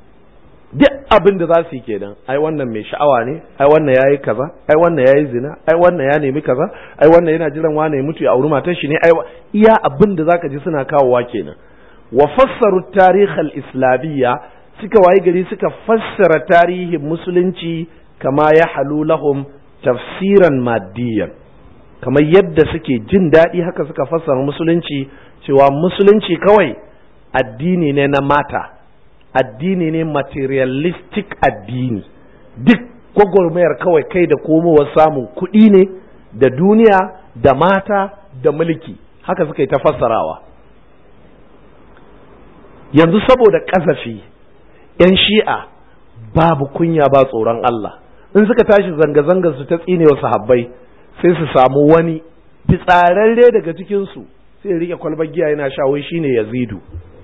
Duk abin da za su yi kenan, ai wannan mai sha'awa ne, ai wannan yayi kaza, ai wannan yayi zina, ai wannan ya nemi kaza, ai wannan yana jiran wane ya mutu ya auri matar shi ne, ai iya abin da zaka ji suna kawowa kenan. Wa fassaru tarikh al-islamiyya, suka wayi gari suka fassara tarihin musulunci kama ya halu lahum tafsiran maddiyan, kamar yadda suke jin daɗi haka suka fassara musulunci cewa musulunci kawai addini ne na mata, addini ne materialistic addini, duk gwagwarmayar kawai kai da komowar samun kuɗi ne da duniya da mata da mulki, haka suka yi ta fassarawa. Yanzu saboda ƙazafi 'yan shi'a babu kunya ba tsoron Allah, in suka tashi zanga-zangar su ta tsine wa sahabbai sai su samu wani fitsararre daga cikinsu sai rike kwalbar giya yana sha, wai shine Yazidu.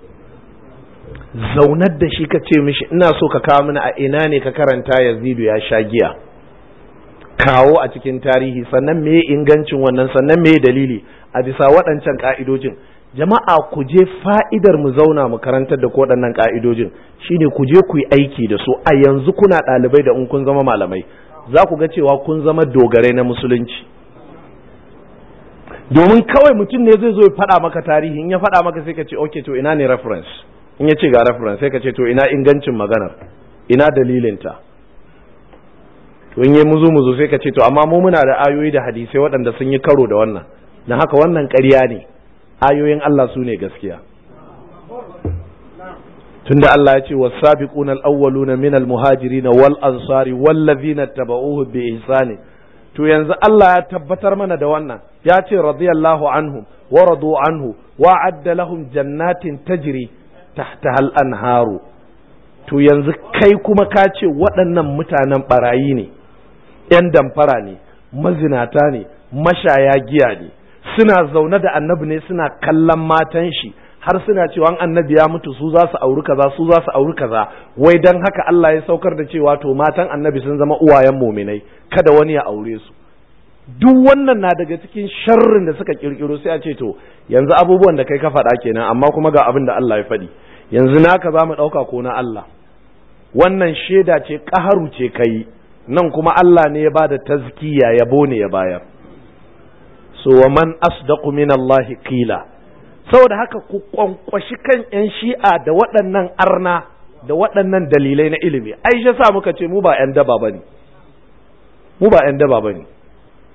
Zaunar da shi ka ce mishi ina so ka kawo mini a ina ne ka karanta Yazidu ya sha giya, kawo a cikin tarihi, sannan me ingancin wannan, sannan me dalili a bisa waɗancan ka'idojin. Jama'a ku je, fa'idar mu zauna mu karantar da ku waɗannan ka'idojin shine ku je ku yi aiki da su. A yanzu kuna ɗalibai da in kun zama malamai za ku ga cewa kun zama dogarai na musulunci, domin kawai mutum ne zai zo ya faɗa maka tarihi, in ya faɗa maka sai ka ce okay to ina ne reference, in ya ce ga reference sai ka ce to ina ingancin maganar, ina dalilinta. To in yi muzu sai ka ce to amma mu muna da ayoyi da hadisai waɗanda sun yi karo da wannan, na haka wannan ƙarya ne, ayoyin Allah su ne gaskiya. Tunda Allah ya ce was-sabiquna al-awwaluna min al-muhajirin wal ansari wal ladhina tabauhu bi ihsani, to yanzu Allah ya tabbatar mana da wannan, ya ce radiyallahu anhum wa radu anhu wa adda lahum jannatin tajri tahtaha al-anharu. To yanzu kai kuma ka ce waɗannan mutanen barayi ne, ‘yan damfara ne, mazinata ne, mashaya giya ne, suna zaune da annabi ne suna kallon matan shi, har suna cewa annabi ya mutu su za su auri kaza, su za su auri kaza, wai dan haka Allah ya saukar da cewa to matan annabi sun zama uwayen muminai, kada wani ya aure su. Duk wannan na daga cikin sharrin da suka kirkiro, sai a ce to yanzu abubuwan da kai ka faɗa kenan, amma kuma ga abin da Allah ya faɗi, yanzu naka za mu ɗauka ko na Allah. Wannan shaida ce, ƙaharu ce kai, nan kuma Allah ne ya bada tazkiya, yabo ne ya bayar. So wa man asdaqu min Allah qila. Saboda haka ku kwankwashi kan yan shi'a da waɗannan arna da waɗannan dalilai na ilimi. Aisha sa muka ce mu ba yan daba bane, mu ba yan daba bane.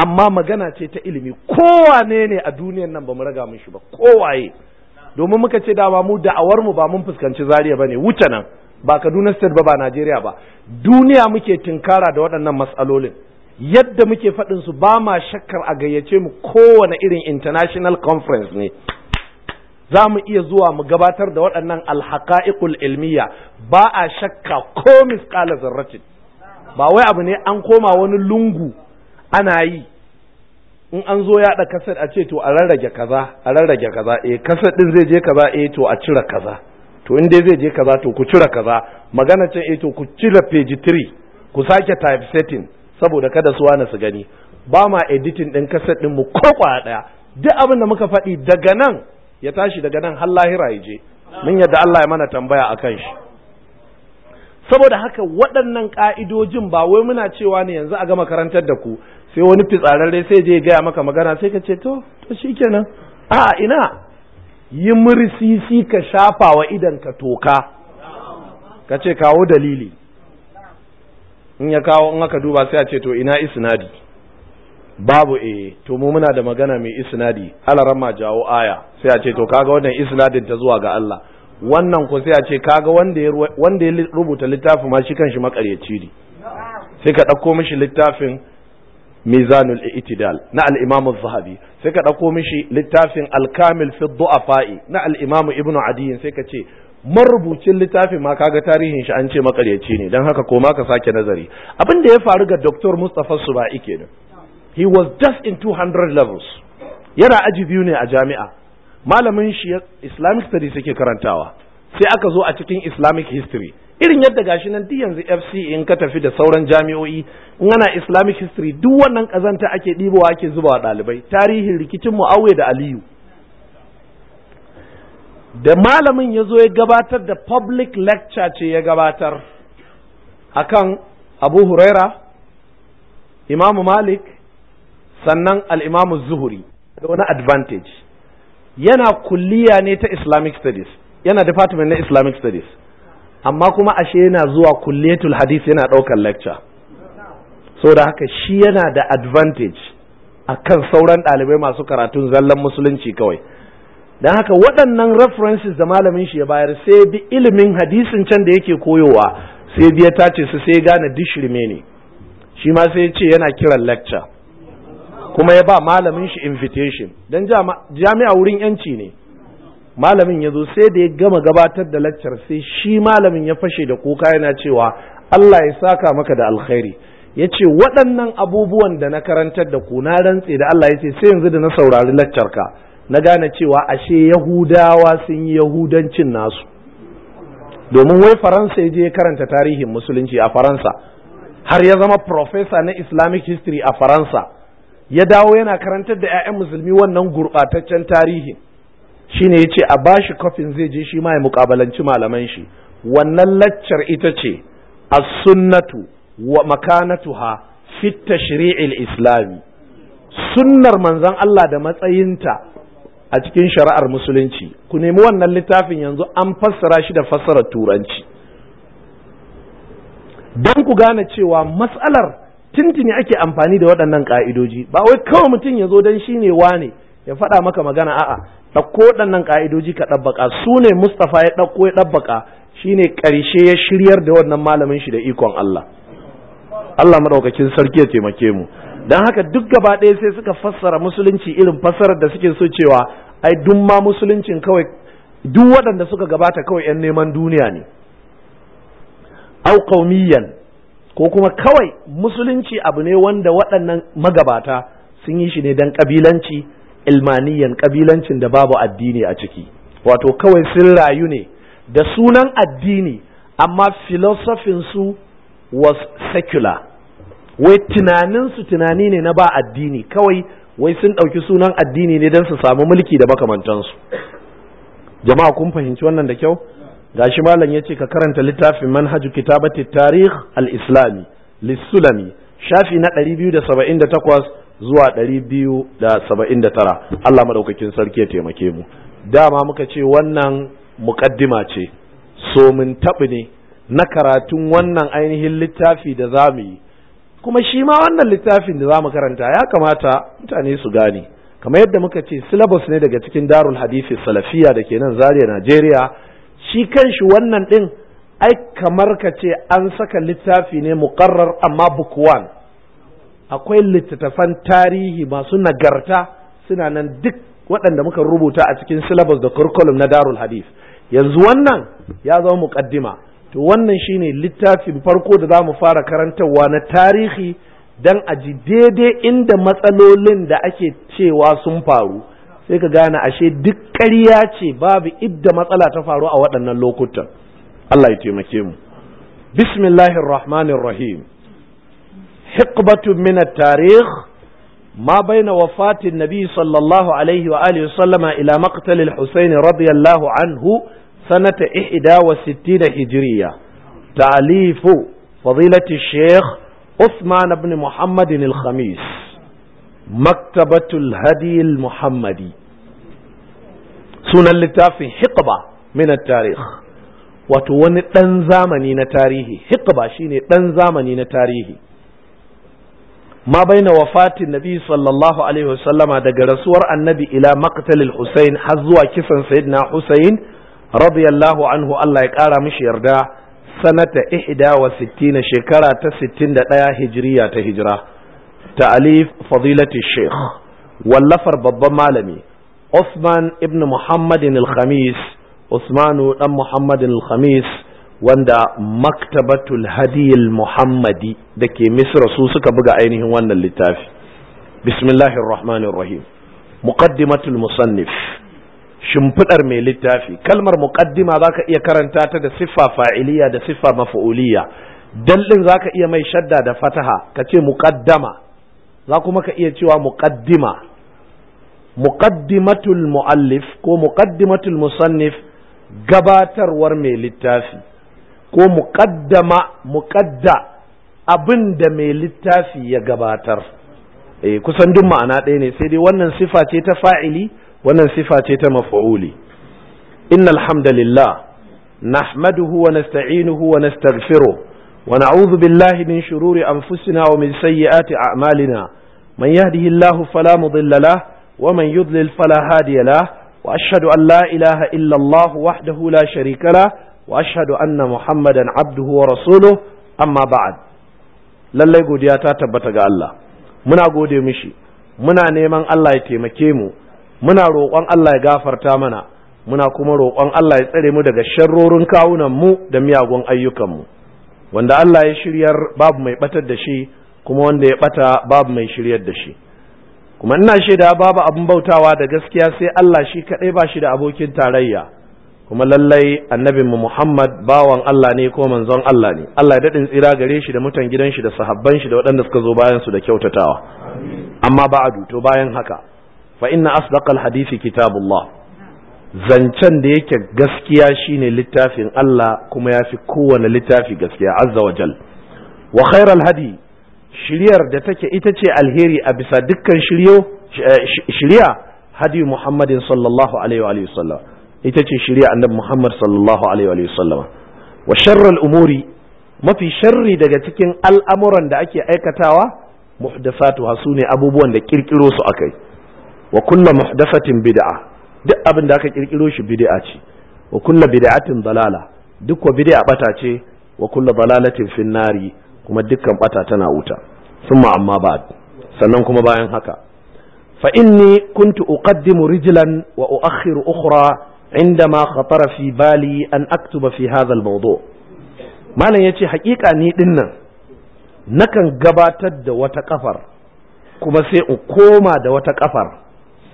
amma magana ce ta ilimi. Kowane ne a duniyan nan ba mu raga mishi ba, kowaye, domin muka ce dama mu da'awar mu ba mun fuskanci Zaria bane, wuce nan, ba Kaduna State ba, ba Najeriya ba, duniya muke tinkara da waɗannan matsalolin. Yadda muke faɗin su ba ma shakkar a gayyace mu kowane irin international conference ne, za mu iya zuwa mu gabatar da waɗannan alhaqa'iqul ilmiya, ba a shakka ko misqala zarratin. Ba wai abu ne an koma wani lungu ana yi, in an zo yaɗa kasar a ce to a rarrage kaza, a rarrage kaza, kasar ɗin zai je kaza, to a cire kaza, to in dai zai je kaza to ku cire kaza, magana can to ku cire page 3 ku sake typesetting saboda kada su wani su gani. Ba ma editing ɗin kasar ɗin mu ko kwaya ɗaya, duk abin da muka faɗi daga nan ya tashi, daga nan har lahira ya je, mun yadda Allah ya mana tambaya akan shi. Saboda haka waɗannan ƙa'idojin ba wai muna cewa ne yanzu a gama karantar da ku sai wani fitsararre sai je gaya maka magana sai ka ce to shikenan, a ina yi mursisi ka shafa wa idan ka toka ka ce kawo dalili, in ya kawo, in aka duba sai a ce to ina isnadi, babu, to mu muna da magana mai isnadi, alaramma jawo aya, sai a ce to kaga wannan isnadin ta zuwa ga Allah, wannan ko sai a ce kaga wanda ya rubuta littafin ma shi kanshi makaryaci ne, sai ka ɗauko mishi littafin mizanul i'tidal na al-imam az-zahabi, sai ka ɗauko mishi littafin al-kamil fi du'afa'i na al-imam ibnu adiyin, sai ka ce marubucin littafin ma kaga tarihin shi an ce makaryaci ne, dan haka ko ma ka sake nazari. Abin da ya faru ga Dr. Mustafa Subai kenan, he was just in 200 levels, yana aji biyu ne a jami'a, malamin shi Islamic studies yake karantawa, sai aka zo a cikin Islamic history, irin yadda gashi nan duk yanzu FC in ka tafi da sauran jami'o'i in ana Islamic history duk wannan kazanta ake ɗibowa ake zubawa ɗalibai, tarihin rikicin Muawiya da Aliyu. Da malamin ya zo ya gabatar da public lecture ce ya gabatar akan Abu Huraira, Imam Malik, sannan al-Imam Zuhri da wani advantage. Yana kulliya ne ta Islamic studies, yana department na Islamic studies, amma kuma ashe yana zuwa kulliyatul hadith yana ɗaukar lecture. So da haka shi yana da advantage akan sauran ɗalibai masu karatun zallan musulunci kawai. Don haka waɗannan references da malamin shi ya bayar sai bi ilimin hadisin can da yake koyowa, sai biya tace su sai gane dishirme ne, shi ma sai ce yana kiran lecture, kuma ya ba malamin shi invitation, don jami'a wurin yanci ne. Malamin ya zo sai da ya gama gabatar da lecture sai shi malamin ya fashe da kuka yana cewa Allah ya saka maka da alkhairi, ya ce waɗannan abubuwan da na karantar da ku na rantse da Allah, ya ce sai yanzu da na saurari lecture ka na gane cewa ashe Yahudawa sun yi Yahudancin nasu, domin wai Faransa ya je karanta tarihin musulunci a Faransa, har ya zama professor na Islamic history a Faransa, ya dawo yana karantar da 'ya'yan musulmi wannan gurɓataccen tarihin. Shine ya ce a bashi kofin zai je shi ma ya muƙabalanci malaman shi. Wannan laccar ita ce as-sunnatu wa makanatuha fi tashri'il islami, sunnar manzon Allah da matsayinta a cikin shari'ar musulunci. Ku nemi wannan littafin, yanzu an fassara shi da fassarar turanci, don ku gane cewa matsalar tintini ake amfani da waɗannan ƙa'idoji, ba wai kawai mutum ya zo don shi ne wane ya faɗa maka magana, a'a, ɗauko waɗannan ƙa'idoji ka ɗabbaka, su ne Mustapha ya ɗauko ya ɗabbaka, shi ne ƙarshe ya shiryar da wannan malamin shi da ikon Allah. Allah maɗaukakin sarki ya taimake mu. Don haka duk gaba ɗaya sai suka fassara musulunci irin fassarar da suke so cewa ai duk ma musuluncin kawai duk waɗanda suka gabata kawai 'yan neman duniya ne, au qaumiyan, ko kuma kawai musulunci abu ne wanda waɗannan magabata sun yi shi ne don ƙabilanci, ilmaniyan, ƙabilancin da babu addini a ciki, wato kawai sun rayu ne da sunan addini amma philosophin su was secular, wai tunaninsu tunani ne na ba addini, kawai wai sun ɗauki sunan addini ne don su samu mulki da makamantansu. Jama'a kun fahimci wannan da kyau? Gashi malam ya ce ka karanta littafin manhaju kitabati tarikh al-islami lissulami, shafi na 278 zuwa 279. Allah madaukakin sarki ya taimake mu. Dama muka ce wannan muqaddima ce, so mun taɓi ne na karatun wannan ainihin littafi da za mu yi. kuma shi ma wannan littafin da za mu karanta ya kamata mutane su gane, kamar yadda muka ce syllabus ne daga cikin Darul Hadisi Salafiya da ke nan Zaria Najeriya. Shi kanshi wannan din ai kamar ka ce an saka littafi ne muqarrar amma book one. Akwai littattafan tarihi masu nagarta suna nan duk waɗanda muka rubuta a cikin syllabus da curriculum na Darul Hadith. Yanzu wannan ya zama muqaddima. To wannan shine littafin farko da za mu fara karantarwa na tarihi dan a ji daidai inda matsalolin da ake cewa sun faru sai ka gane ashe duk ƙarya ce, babu idda matsala ta faru a waɗannan lokutan. Allah ya taimake mu. Bismillahir Rahmanir Rahim. Hiqbatun min at-tarikh ma baina wafatin Nabi sallallahu alaihi wa alihi sallama ila maqtal al-Husayn radiyallahu anhu sanata 61 hijriya. Ta'alifu fadilati Sheikh Uthman ibn Muhammad al-Khamis. Maktabatul Hadi al-Muhammadi. Sunan littafin Hiqba min at-tarikh. Wato wani ɗan zamani na tarihi. Hiqba shine ɗan zamani na tarihi. Ma baina wafatin Nabi sallallahu alaihi wasallama daga rasuwar Annabi ila maqtalil Husayn har zuwa kisan Sayyidina Husayn radiyallahu anhu, Allah ya ƙara mishi yarda, sanata 61 shekara ta 61 hijriya ta hijira. Ta'alif fadilati Sheikh, wallafar babban malami Uthman ibn Muhammadin al-Khamis, Usmanu dan Muhammadin al-Khamis, wanda Maktabatul Hadiyil Muhammadi da ke Misra su suka buga ainihin wannan littafi. Bismillahir Rahmanir Rahim. Muqaddimatul Musannif. Shimfidar mai littafi. Kalmar muqaddima zaka iya karanta ta da siffa fa'iliya da siffa maf'uliyya. Dallin zaka iya mai shadda da fataha kace muqaddama. Za kuma ka iya cewa muqaddima. Muqaddimatul muallif ko muqaddimatul musannif, gabatarwar mai littafi. Ko muqadda abin da mai littafi ya gabatar. Kusan duk ma'ana ɗaya ne, sai dai wannan sifa ce ta fa'ili, wannan sifa ce ta maf'uli. Innal hamdalillah nahmaduhu wa nasta'inuhu wa nastaghfiruh wa na'udhu billahi min shururi anfusina wa min sayyiati a'malina. Man yahdihillahu fala mudilla lahu wa man yudlil fala hadiya lahu. Wa ashhadu an la ilaha illa Allah wahdahu la sharika lahu wa ashhadu anna Muhammadan abduhu wa rasuluhu, amma ba'd. Lallai godiya ta tabbata ga Allah. Muna gode mishi, muna neman Allah ya taimake mu, muna roƙon Allah ya gafarta mana, muna kuma roƙon Allah ya tsare mu daga sharrorin kawunan mu da miyagun ayyukan mu. Wanda Allah ya shiryar babu mai batar da shi, kuma wanda ya bata babu mai shiryar da shi. Kuma ina shaida babu abin bautawa da gaskiya sai Allah shi kadai, ba shi da abokin tarayya. Kuma lallai annabinmu Muhammad bawan Allah ne ko manzon Allah ne. Allah ya daɗin tsira gare shi da mutan gidan shi da sahabban shi da waɗanda suka zo bayan su da kyautatawa. Amma ba'adu, to bayan haka, fa inna asdaqal hadisi kitabullah. Zancen da yake gaskiya shine littafin Allah, kuma yafi kowane littafi gaskiya azza wa jal. Wa khairal hadi, shiryar da take ita ce alheri a bisa dukkan shiriya, hadi Muhammadin sallallahu alaihi wa sallam. Ita ce shirya annabi Muhammad sallallahu alaihi wa sallam. Wa sharral umuri, mafi sharri daga cikin al'amuran da ake aikatawa, muhdathatuha, sune abubuwan da kirkiro su akai. Wa kullu muhdathatin bid'a, duk abin da aka kirkiro shi bid'a ce. Wa kullu bid'atin dalala, duk wa bid'a bata ce. Wa kullu dalalatin fin nari, kuma dukkan bata tana wuta. Summa amma ba'd, sannan kuma bayan haka, fa inni kuntu uqaddimu rijlan wa uakhiru ukhra عندما خطر في بالي أن أكتب في هذا الموضوع. malam yace hakika ni dinnan nakan gabatar da wata kafar kuma sai in koma da wata kafar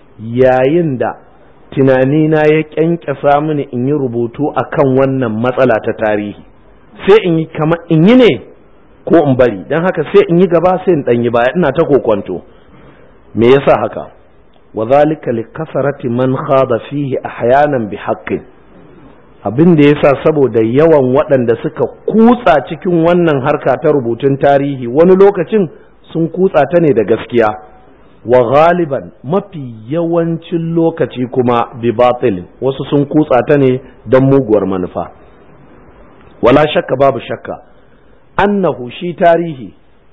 yayin da tunanina ya kyankyasa mini in yi rubutu akan wannan matsala ta tarihi, sai in yi kamar in yi ne ko in bari, dan haka sai in yi gaba sai in dan yi baya, ina ta kokonto. Me yasa haka? وذلك لكثرة من خاض فيه أحيانا بحق. abin da yasa saboda yawan waɗanda suka kutsa cikin wannan harka ta rubutun tarihi, wani lokacin sun kutsa ta ne da gaskiya, wa galiban mafi yawancin lokaci kuma bi batil, wasu sun kutsa ta ne don muguwar manufa. Wala shakka, babu shakka, annahu shi tarihi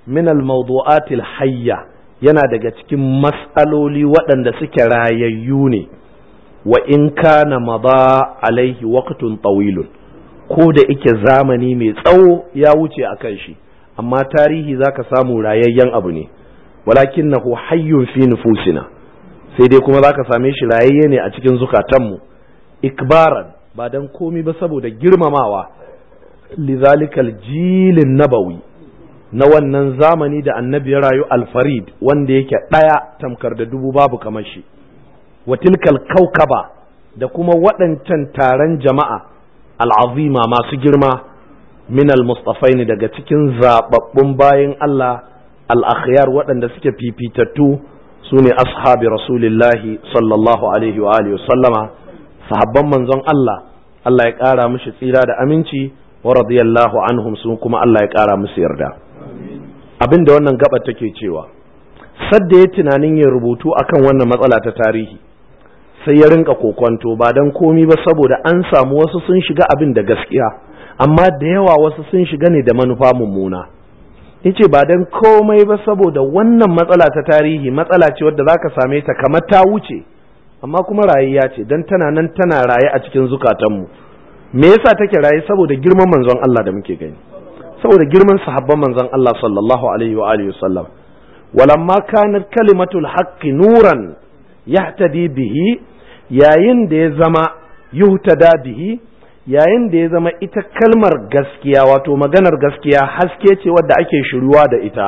min al-mawdu'atil hayya yana daga cikin mas'aloli waɗanda suke rayayyu ne wa in kana mada alaihi waqtun tawilun ko da ike zamani mai tsawo ya wuce akan shi amma tarihi zaka samu rayayyen abu ne walakinahu hayyun fi nufusina sai dai kuma zaka same shi rayayye ne a cikin zukatanmu ikbaran ba dan komi ba saboda girmamawa lizalikal jilin nabawi na wannan zamani da annabi ya rayu alfarid wanda yake ɗaya tamkar da dubu babu kamar shi wa tilkal kaukaba da kuma waɗancan taron jama'a al'azima masu girma min al-mustafaini daga cikin zababbun bayin Allah al-akhyar waɗanda suke fifitattu sune ashabi rasulillahi sallallahu alaihi wa alihi sallama sahabban manzon Allah Allah ya ƙara mishi tsira da aminci wa radiyallahu anhum sun kuma Allah ya ƙara musu yarda abinda wannan gaba take cewa sadda ya tunanin yin rubutu akan wannan matsala ta tarihi sai ya rinka kokonto ba dan komi ba saboda an samu wasu sun shiga abin da gaskiya amma da yawa wasu sun shiga ne da manufa mummuna yace ba dan komai ba saboda wannan matsala ta tarihi matsala ce wadda zaka same ta kamar ta wuce amma kuma rayuwa ce dan tana nan tana raye a cikin zukatanmu me yasa take raye saboda girman manzon Allah da muke gani saboda girman sahabban manzon Allah sallallahu alaihi wa alihi wasallam walamma kanat kalimatul haqqi nuran yahtadi bihi yayin da ya zama yuhtada bihi yayin da ya zama ita kalmar gaskiya wato maganar gaskiya haske ce wadda ake shiruwa da ita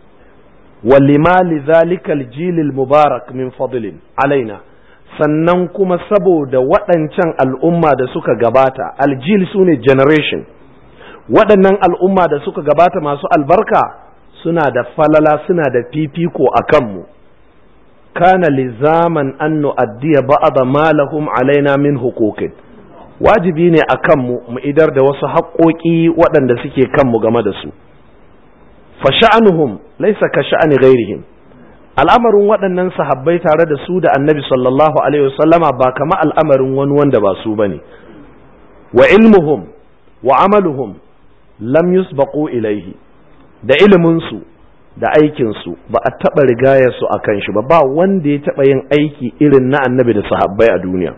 walima lidhalikal jilil mubarak min fadlin alaina sannan kuma saboda waɗancan al'umma da suka gabata aljil sune generation waɗannan al'umma da suka gabata masu albarka suna da falala suna da fifiko a kanmu kana lizaman an nu'addiya ba'da ma lahum alaina min huquqin wajibi ne a kanmu mu idar da wasu haƙoƙi waɗanda suke kanmu game da su fa sha'anuhum laysa ka sha'ani ghairihim al'amarin waɗannan sahabbai tare da su da annabi sallallahu alaihi wasallama ba kama al'amarin wani wanda ba su bane wa ilmuhum wa amaluhum lam yusbaqu ilaihi da iliminsu da aikinsu ba a taɓa rigayarsu a kan shi ba wanda ya taɓa yin aiki irin na annabi da sahabbai a duniya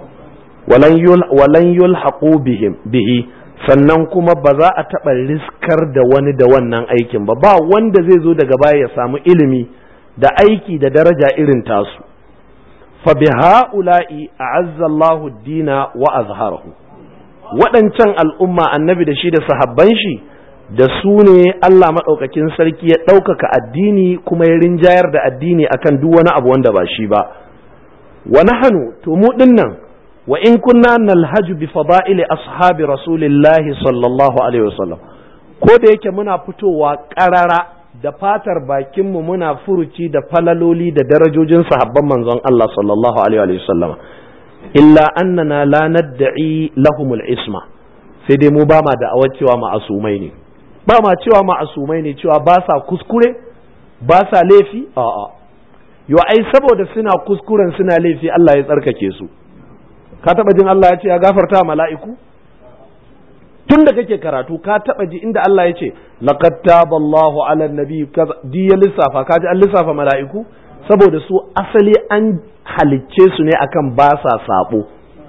walan yulhaqu bihi sannan kuma ba za a taɓa riskar da wani da wannan aikin ba wanda zai zo daga baya ya samu ilimi da aiki da daraja irin tasu fa bi ha'ula'i a'azza Allahu ad-dina wa azharahu waɗancan al'umma annabi da shi da sahabban shi da su ne Allah maɗaukakin sarki ya ɗaukaka addini kuma ya rinjayar da addini akan duk wani abu wanda ba shi ba wa nahnu to mu dinnan wa in kunna nalhaju bi fada'ili ashabi rasulillahi sallallahu alaihi wasallam ko da yake muna fitowa ƙarara da fatar bakinmu muna furuci da falaloli da darajojin sahabban manzon Allah sallallahu alaihi wasallam illa annana la nad'i lahumul isma sai dai mu ba ma da'awar cewa ma'asumai ne ba ma cewa ma'asumai ne cewa ba sa kuskure ba sa laifi a'a yo ai saboda suna kuskuren suna laifi Allah ya tsarkake su ka taba jin Allah ya ce ya gafarta mala'iku tun da kake karatu ka taba ji inda Allah ya ce laqad taballahu ala nabi di ya lissafa ka ji an lissafa mala'iku saboda su asali an halicce su ne akan ba sa sabo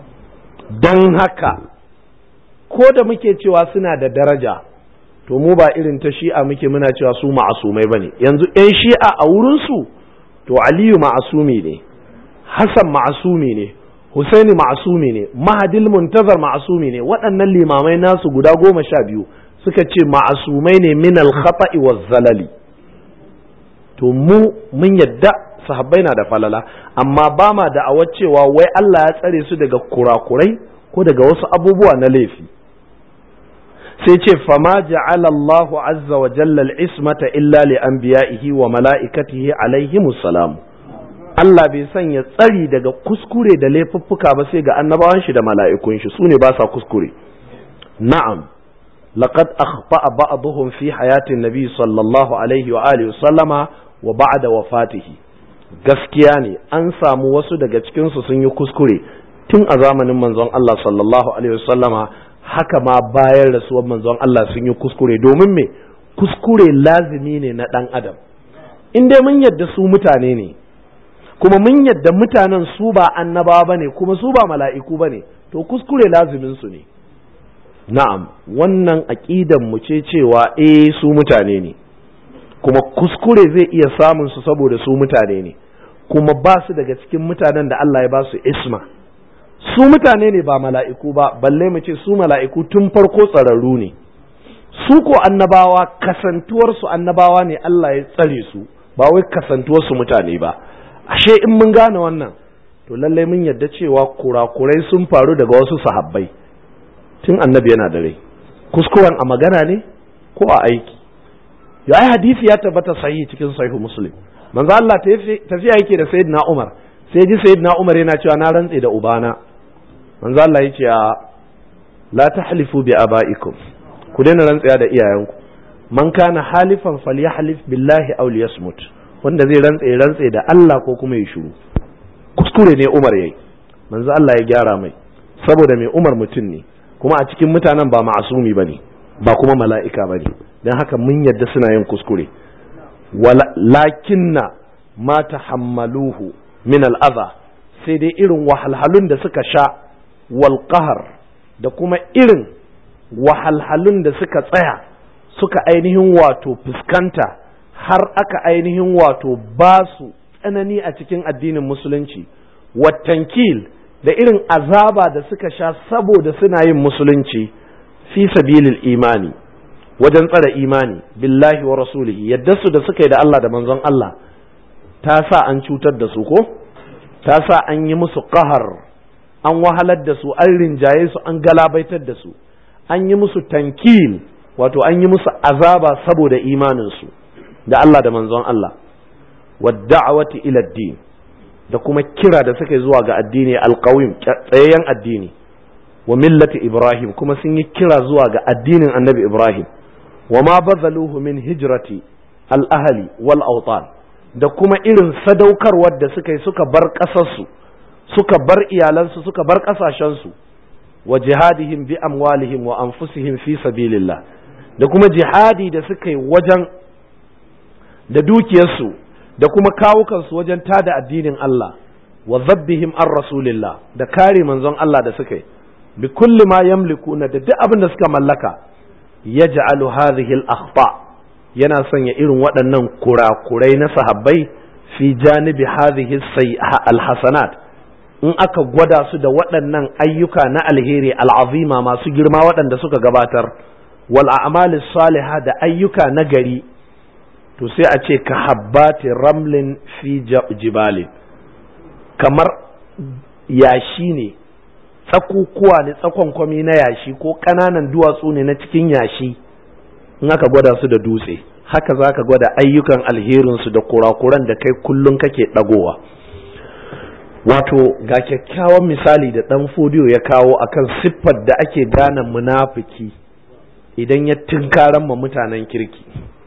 don haka ko da muke cewa suna da daraja to mu ba irin ta shi'a muke muna cewa su ma'asumai bane yanzu ɗan shi'a a wurin su to Aliyu ma'asumi ne Hassan ma'asumi ne Husaini ma'asumi ne Mahadil Muntazar ma'asumi ne waɗannan limamai nasu guda 12 suka ce ma'asumai ne min al-khata'i waz-zalali to mun yadda sahabbai na da falala amma ba ma da awar cewa wai Allah ya tsare su daga kurakurai ko daga wasu abubuwa na laifi sai ce fama ja'ala Allahu azza wa jalla al-ismata illa li anbiya'ihi wa mala'ikatihi alaihimus salam Allah bai sanya tsari daga kuskure da laifuffuka ba sai ga annabawan shi da mala'ikun shi sune ba sa kuskure na'am laqad akhta'a ba'dhum fi hayatin nabi sallallahu alaihi wa alihi sallama wa ba'da wafatihi gaskiya ne an samu wasu daga cikin su sun yi kuskure tun a zamanin manzon Allah sallallahu alaihi wasallama haka ma bayan rasuwar manzon Allah sun yi kuskure domin me kuskure lazimi ne na ɗan adam. In dai mun yadda su mutane ne, kuma mun yadda mutanen su ba annabawa bane kuma su ba mala'iku bane, to kuskure lazimin su ne. Na'am, wannan aqidan mu ce cewa su mutane ne, kuma kuskure zai iya samun su saboda su mutane ne, kuma ba su daga cikin mutanen da Allah ya ba su isma. Su mutane ne ba mala'iku ba, balle mu ce su mala'iku tun farko tsararru ne. Su ko annabawa kasantuwar su annabawa ne Allah ya tsare su, ba wai kasantuwar su mutane ba. Ashe in mun gane wannan, to lallai mun yarda cewa kurakurai sun faru daga wasu sahabbai tun annabi yana da rai. Kuskuren a magana ne ko a aiki? Ya ai hadisi ya tabbata sahihi cikin sahihu Muslim. Manzo Allah tafiya yake da Sayyidina Umar, sai ji Sayyidina Umar yana cewa na rantse da ubana. Manzo Allah yace la tahlifu bi abaikum, ku daina rantsuwa da iyayenku. Man kana halifan falyahlif billahi aw liyasmut, wanda zai rantse da Allah ko kuma ya shiru. Kuskure ne Umar yayi, manzo Allah ya gyara mai, saboda mai Umar mutum ne, kuma a cikin mutanen ba ma'asumi bane, ba kuma mala'ika bane, dan haka mun yadda suna yin kuskure. Lakinna ma tahammaluhu min al'adha, sai dai irin wahalhalun da suka sha, wal qahar, da kuma irin wahalhalun da suka tsaya suka ainihin wato fuskanta har aka ainihin wato ba su tsanani a cikin addinin musulunci, wattankil, da irin azaba da suka sha saboda suna yin musulunci fi sabilil imani, wajen tsare imani billahi wa rasulihi, yadda su da suka yi da Allah da manzon Allah ta sa an cutar da su ko ta sa an yi musu qahar, an wahalar da su, an rinjaye su, an galabaitar da su, an yi musu tankil, wato an yi musu azaba saboda imaninsu da Allah da manzon Allah, wadda'awati ila ad-din, da kuma kira da suka zuwa ga addini alqawim, tsayayyen addini, wa millati Ibrahim, kuma sun yi kira zuwa ga addinin Annabi Ibrahim, wa ma bazaluhu min hijrati al-ahli wal awtan, da kuma irin sadaukarwar da suka yi, suka bar ƙasarsu, suka bar iyalansu, suka bar ƙasashensu, wa jihadihim bi amwalihim wa anfusihim fi sabilillah, da kuma jihadi da suka yi wajen da dukiyarsu da kuma kawukansu wajen tada addinin Allah, wa zabbihim an rasulillah, da kare manzon Allah da suka yi, bi kulli ma yamlikuna, da duk abin da suka mallaka, yaj'alu hadhihi al-akhta, yana sanya irin waɗannan kurakurai na sahabbai fi janibi hadhihi al-hasanat, in aka gwada su da waɗannan ayyuka na alheri al'azima masu girma waɗanda suka gabatar, wal a'malis salihah, da ayyuka na gari, to sai a ce ka habbati ramlin fi jibalin, kamar yashi ne, tsakukuwa ne, tsakonkwami na yashi ko ƙananan duwatsu ne na cikin yashi, in aka gwada su da dutse, haka za ka gwada ayyukan alherinsu da kurakuran da kai kullum kake ɗagowa. Wato ga kyakkyawan misali da ɗan fodiyo ya kawo akan siffar da ake gane munafiki idan ya tunkaran ma mutanen kirki.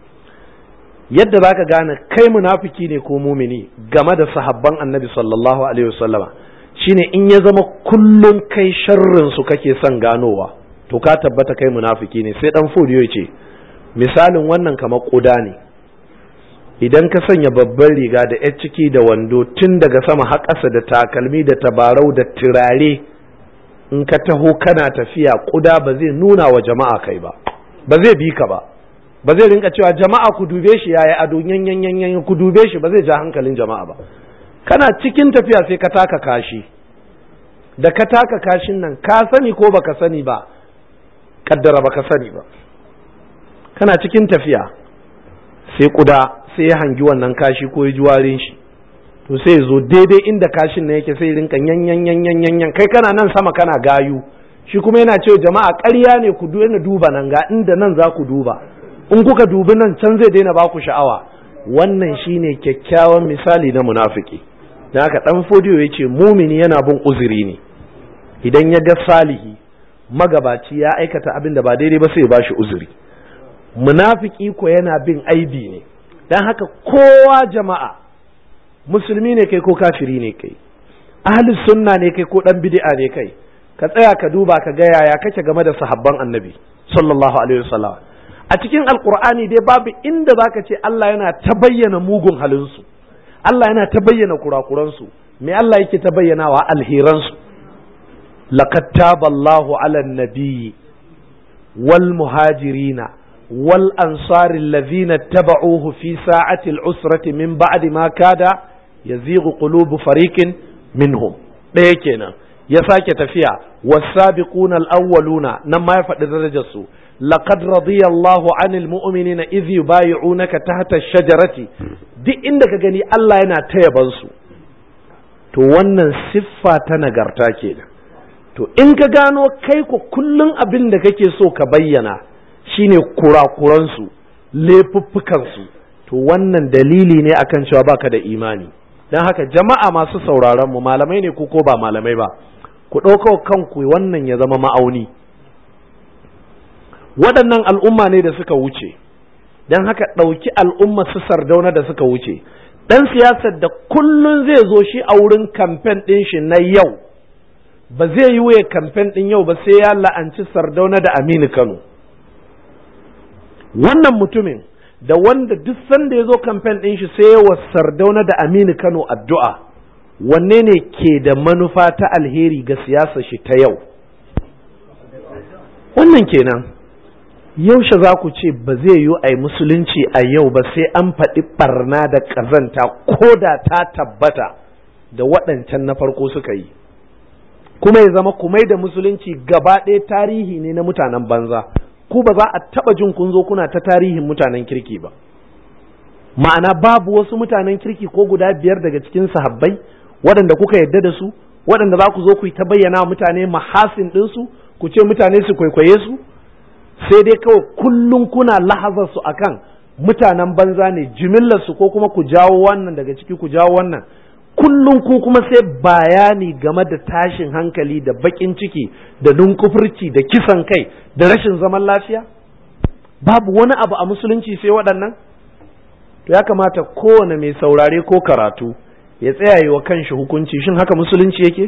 Yadda za ka gane kai munafiki ne ko mumini game da sahabban annabi sallallahu alaihi wasallama shine in ya zama kullum kai sharrin su kake son ganowa, to ka tabbata kai munafiki ne. Sai ɗan fodiyo ya ce misalin wannan kamar ƙuda ne, idan ka sanya babban riga da yar ciki da wando tun daga sama har ƙasa da takalmi da tabarau da turare, in ka taho kana tafiya, ƙuda ba zai nuna wa jama'a kai ba, ba zai bi ka ba, ba zai rinka cewa jama'a ku dube shi yayi ado yanyan ku dube shi, ba zai ja hankalin jama'a ba. Kana cikin tafiya sai ka taka kashi, da ka taka kashin nan ka sani ko baka sani ba, kaddara baka sani ba, kana cikin tafiya sai ƙuda sai ya hangi wannan kashi ko ya ji warin shi, to sai ya zo daidai inda kashin nan yake sai rinka yanyan kai kana nan sama kana gayu, shi kuma yana cewa jama'a ƙarya ne, ku daina duba nan, ga inda nan za ku duba, in kuka dubi nan can zai daina ba ku sha'awa. Wannan shine kyakkyawan misali na munafiki. Dan haka dan fodiyo yace mumini yana bin uzuri ne, idan ya ga salihi magabaci ya aikata abin da ba daidai ba sai ya bashi uzuri. Munafiki ko yana bin aibi ne. Dan haka kowa jama'a, musulmi ne kai ko kafiri ne kai, ahli sunna ne kai ko dan bid'a ne kai, ka tsaya ka duba ka ga yaya kake game da sahabban annabi sallallahu alaihi wasallam. a cikin alkur'ani dai babu inda zaka ce Allah yana ta bayyana mugun halinsu, Allah yana ta bayyana kurakuransu. Me Allah yake ta bayyanawa? Alheransu. laqad taballahu ala nabiyyi wal muhajirina wal ansari alladhina tabauhu fi sa'ati al-usrati min ba'di ma kada yazighu qulubu fariqin minhum. ɗaya kenan. Ya sake tafiya was-sabiquna al-awwaluna, nan ma ya faɗi darajar su. laqad radiyallahu 'anil mu'minina idh yubay'unaka tahta ash-shajarati. Duk inda ka gani Allah yana ta yaban su. To wannan siffa ta nagarta kenan. To in ka gano kai ku kullun abin da kake so ka bayyana shine kurakuran su, laifuffukan su, to wannan dalili ne akan cewa baka da imani. Dan haka jama'a masu sauraron mu, malamai ne ko ba malamai ba, ku ɗauka kanku wannan ya zama ma'auni. Waɗannan al'umma ne da suka wuce, don haka ɗauki al'umma su Sardauna da suka wuce. Ɗan siyasar da kullum zai zo shi a wurin kamfen ɗin shi na yau, ba zai yi wuya kamfen ɗin yau ba sai ya la'anci Sardauna da Aminu Kano. Wannan mutumin da wanda duk sanda ya zo kamfen ɗin shi sai wa Sardauna da Aminu Kano addu'a, wanne ne ke da manufa ta alheri ga siyasar shi ta yau? Wannan kenan. Yaushe za ku ce ba zai yi a musulunci a yau ba sai an faɗi ɓarna da ƙazanta ko da ta tabbata da waɗancan na farko suka yi, kuma ya zama kumai da musulunci gaba ɗaya tarihi ne na mutanen banza, ku ba za a taɓa jin kun zo kuna ta tarihin mutanen kirki ba. Ma'ana babu wasu mutanen kirki ko guda 5 daga cikin sahabbai waɗanda kuka yarda da su, waɗanda za ku zo ku yi ta bayyana mutane mahasin ɗinsu, ku ce mutane su kwaikwaye su, sai dai kawai kullum kuna lahazar su akan mutanen banza ne, jimillar su, ko kuma ku jawo wannan daga ciki ku jawo wannan. Kullum ku kuma sai bayani game da tashin hankali da bakin ciki da nunkufurci da kisan kai da rashin zaman lafiya. Babu wani abu a musulunci sai waɗannan. To ya kamata kowane mai saurare ko karatu ya tsaya yi wa kanshi hukunci, shin haka musulunci yake?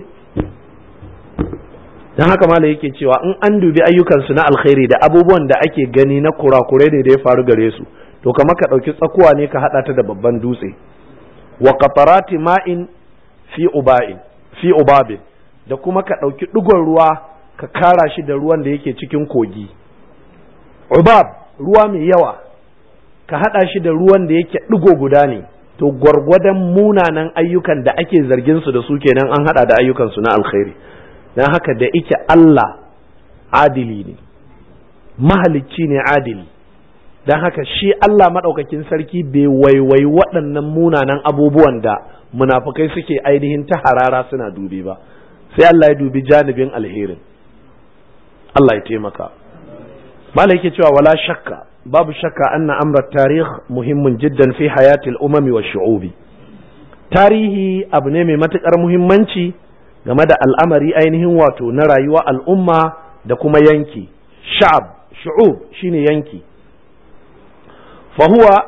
Dan haka malai yake cewa in an dubi ayyukansu na alkhairi da abubuwan da ake gani na kurakurai da ya faru gare su, to kamar ka ɗauki tsakuwa ne ka haɗa ta da babban dutse. Wa qatarati ma'in fi ubabin, da kuma ka ɗauki ɗigon ruwa ka kara shi da ruwan da yake cikin kogi. Ubab, ruwa mai yawa, ka haɗa shi da ruwan da yake ɗigo guda ne, to gwargwadon munanan ayyukan da ake zargin su da su kenan an haɗa da ayyukansu na alkhairi. Dan haka da ike Allah adili ne, mahalicci ne adili, dan haka shi Allah maɗaukakin sarki bai waiwai waɗannan munanan abubuwan da munafukai suke ainihin ta harara suna dubi ba, sai Allah ya dubi janibin alherin. Allah ya taimaka. Malai yake cewa wala shakka, babu shakka anna amra tarikh muhimmin jiddan fi hayatil umami wa shu'ubi. Tarihi abu ne mai matukar muhimmanci game da al'amari ainihin wato na rayuwa al'umma da kuma yanki. Shu'ub shine yanki. Fahuwa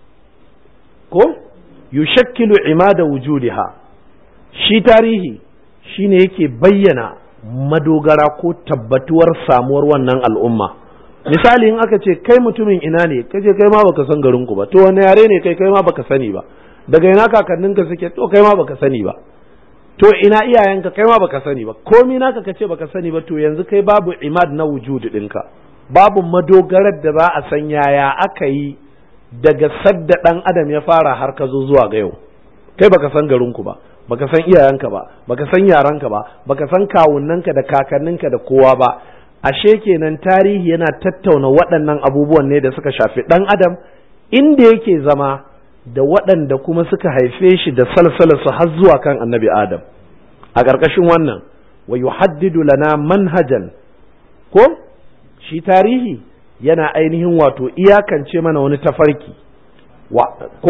ko yushakkilu imada wujudiha, shi tarihi shine yake bayyana madogara ko tabbatuwar samuwar wannan al'umma. Misali in aka ce kai mutumin ina ne, kace kai ma baka san garinku ba, to wani yare ne kai ma baka sani ba, daga ina kakanninka suke, to kai ma baka sani ba, to ina iyayenka kai ma baka sani ba, komi naka kace baka sani ba, to yanzu kai babu imad na wujudi ɗinka, babu madogarar da za a san yaya aka yi daga sadda ɗan adam ya fara har ka zo zuwa ga yau. Kai baka san garinku ba, baka san iyayenka ba, baka san yaranka ba, baka san kawunnanka da kakanninka da kowa ba. Ashe kenan tarihi yana tattauna waɗannan abubuwan ne da suka shafi ɗan adam, inda yake zama da waɗanda kuma suka haife shi da salsalarsu har zuwa kan annabi Adam. A ƙarƙashin wannan, wa yuhaddidu lana manhajan, ko shi tarihi yana ainihin wato iyakance mana wani tafarki, ko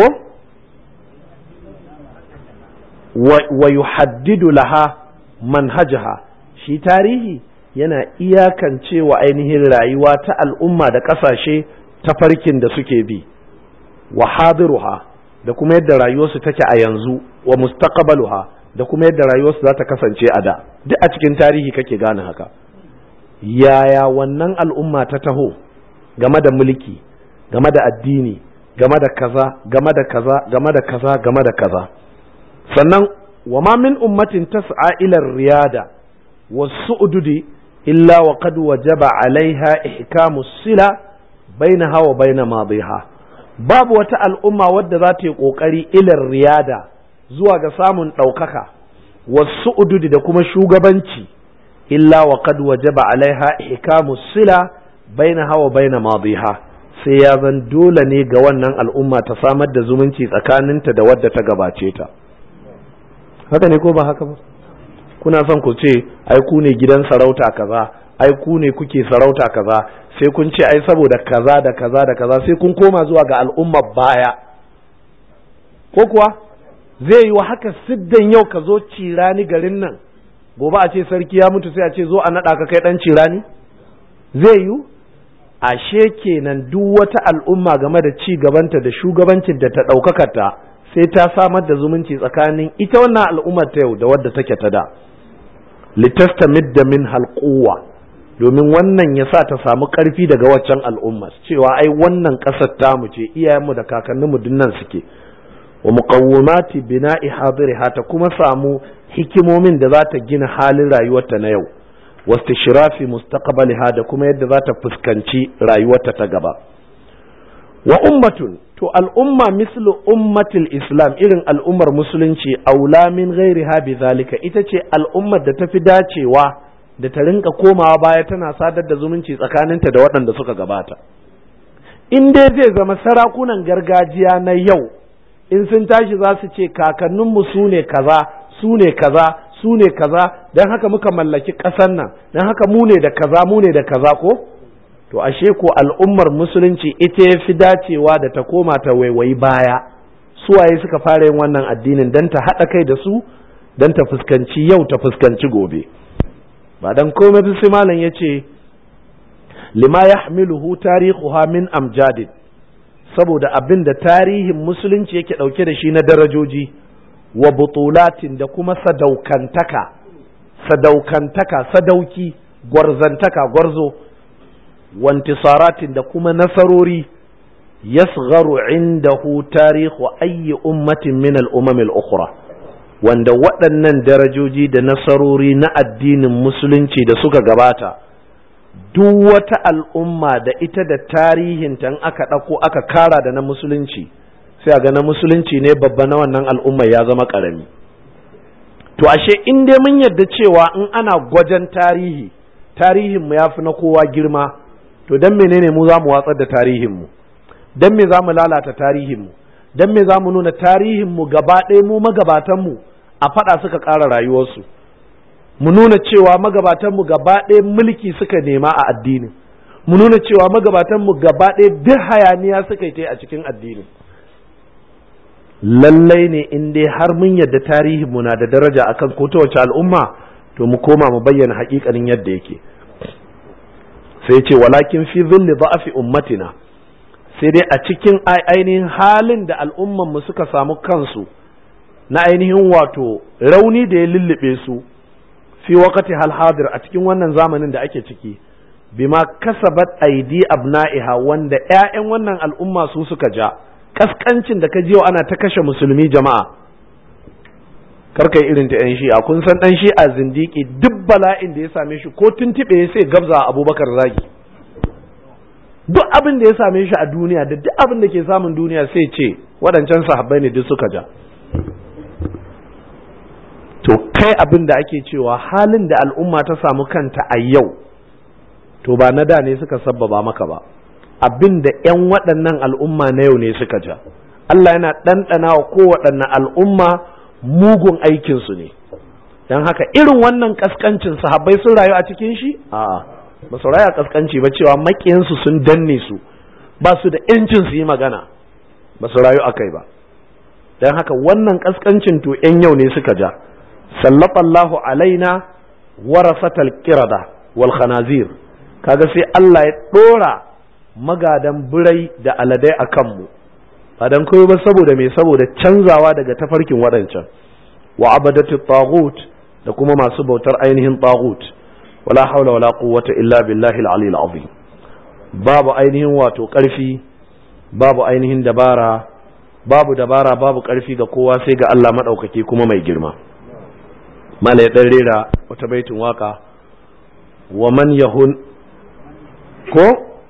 wa yuhaddidu laha manhajaha, shi tarihi yana iyakance wa ainihin rayuwa ta al'umma da ƙasashe tafarkin da suke bi, wa hadiruha, da kuma yadda rayuwarsu take a yanzu, wa mustaqbaluha, da kuma yadda rayuwarsu za ta kasance a da. Duk a cikin tarihi kake gane haka. Yaya wannan al'umma ta taho, game da mulki, game da addini, game da kaza, game da kaza, game da kaza, game da kaza. Sannan wa ma min ummatin tas'a ila riyada was-su'dudi illa wa qad wajaba 'alayha ihkamu sila bainaha wa bain madiha. Babu wata al'umma wadda za ta yi kokari ila riyada zuwa ga samun ɗaukaka was-su'dudi da kuma shugabanci illa wa qad wajaba 'alayha ihkamu sila bainaha wa bain madiha, sai ya zan dole ne ga wannan al'umma ta samar da zumunci tsakaninta da wadda ta gabace ta. Haka ne ko ba haka ba? Kuna son ku ce ai ku ne gidan sarauta kaza, ai ku ne kuke sarauta kaza, sai kun ce ai saboda kaza da kaza da kaza, sai kun koma zuwa ga al'ummar baya. Ko kuwa zai yi wa haka siddan yau ka zo cirani garin nan, gobe a ce sarki ya mutu sai a ce zo a naɗa ka kai ɗan cirani? Zai yi? Ashe kenan duk wata al'umma game da ci gabanta da shugabancin da ta ɗaukakata sai ta samar da zumunci tsakanin ita wannan al'ummar ta yau da wadda take ta da. Litastamidda min halquwa, domin wannan ya sa ta samu ƙarfi daga waccan al'ummar cewa ai wannan ƙasar tamu ce, iyayenmu da kakanninmu dinnan suke. Wa muqawwimati bina'i hadiriha, ta kuma samu hikimomin da za ta gina halin rayuwarta na yau. واستشراف مستقبلها da kuma yadda za ta fuskanci rayuwarta ta gaba. Wa ummatun, to al'umma mislu ummatil islam, irin al'ummar musulunci, aula min ghairiha bi zalika, ita ce al'ummar da tafi dacewa da ta rinka komawa baya tana sadar da zumunci tsakaninta da waɗanda suka gabata. In dai zai zama sarakunan gargajiya na yau in sun tashi za su ce kakanninmu su ne kaza, su ne kaza, su ne kaza, don haka muka mallaki ƙasar nan, don haka mu ne da kaza, mu ne da kaza ko? To ashe ko al'ummar musulunci ita ya fi dacewa da ta koma ta waiwayi baya, suwaye suka fara yin wannan addinin don ta haɗa kai da su, don ta fuskanci yau ta fuskanci gobe. Ba don komai sai malam ya ce, lima yahmiluhu tarihuha min amjadin, saboda abin da tarihin musulunci yake ɗauke da shi na darajoji, wa butulatin da kuma sadaukantaka, sadauki, gwarzantaka, gwarzo, wantisaratin da kuma nasarori, yasgharu indahu tarihu ayyi ummatin min al-umam al-ukhra, wanda waɗannan darajoji da nasarori na addinin musulunci da suka gabata, duk wata al'umma da ita da tarihinta in aka ɗauko aka kara da na musulunci, sai a ga na musulunci ne babba, na wannan al'umma ya zama ƙarami. To ashe in dai mun yarda cewa in ana gwajen tarihinmu ya fi na kowa girma, to don menene mu za mu watsar da tarihinmu? Don me za mu lalata tarihinmu? Don me za mu nuna tarihinmu gaba ɗaya mu magabatanmu a faɗa suka ƙara rayuwarsu? Mu nuna cewa magabatanmu gaba ɗaya mulki suka nema a addini, mu nuna cewa magabatanmu gaba ɗaya duk hayaniya suka yi a cikin addini. Lallai ne in dai har mun yadda tarihinmu na da daraja akan ko ta wace al'umma, to mu koma mu bayyana haƙiƙanin yadda yake. Sai ce walakin fi zilli da'afi ummatina, sai dai a cikin ainihin halin da al'umman mu suka samu kansu na ainihin wato rauni da ya lullube su fi waqti hal hadir, a cikin wannan zamanin da ake ciki, bima kasabat aidi abna'iha, wanda ƴaƴan wannan al'umma su suka ja kaskancin da ka jiyo ana ta kashe musulmi. Jama'a karkai irin ta yan shi'a, kun san dan shi'a zindiki duk bala'in da ya same shi ko tuntube sai gabza Abubakar zagi, duk abin da ya same shi a duniya da duk abin da ke samun duniya sai ce waɗancan sahabbai ne duk suka ja. To kai abin da ake cewa halin da al'umma ta samu kanta a yau, to ba na da ne suka sabbaba maka ba, abin da ‘yan waɗannan al'umma na yau ne suka ja. Allah yana ɗanɗana wa kowaɗanne al'umma mugun aikinsu ne, don haka irin wannan ƙasƙancin sahabbai sun rayu a cikin shi? A'a, ba su rayu a ƙasƙanci ba, cewa maƙiyansu sun danne su, ba su da ‘yancin su yi magana, ba su rayu a kai ba. Don haka wannan ƙasƙancin to ‘yan yau ne suka ja. Sallallahu alaina warasatal qirada wal khanazir, kaga sai Allah ya ɗora magadan birai da aladai a kanmu, ba dan koyo ba saboda me, saboda canzawa daga tafarkin waɗancan. Wa abadatu taghut, da kuma masu bautar ainihin taghut. Wala haula wala quwwata illa billahi al-ali al-azim. babu ainihin wato ƙarfi, babu ainihin dabara, babu ƙarfi ga kowa sai ga Allah maɗaukaki kuma mai girma. Mala ya ɗan rera wata baitin waka, wa man yahun ko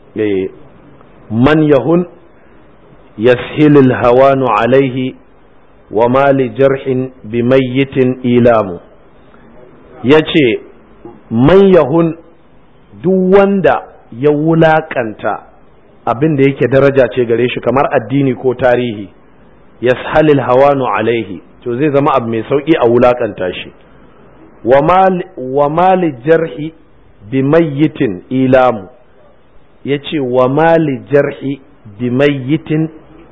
man yahun yashilul hawanu alaihi wa mali jarhin bi mayyitin ilamu. Yace man yahun, duk wanda ya wulakanta abin da yake daraja ce gare shi kamar addini ko tarihi, yashalul hawanu alaihi, to zai zama abu mai sauki a wulakanta shi. Wa mali jarhi bi mayyitin ilamu, yace wa mali jarhi bi mayyitin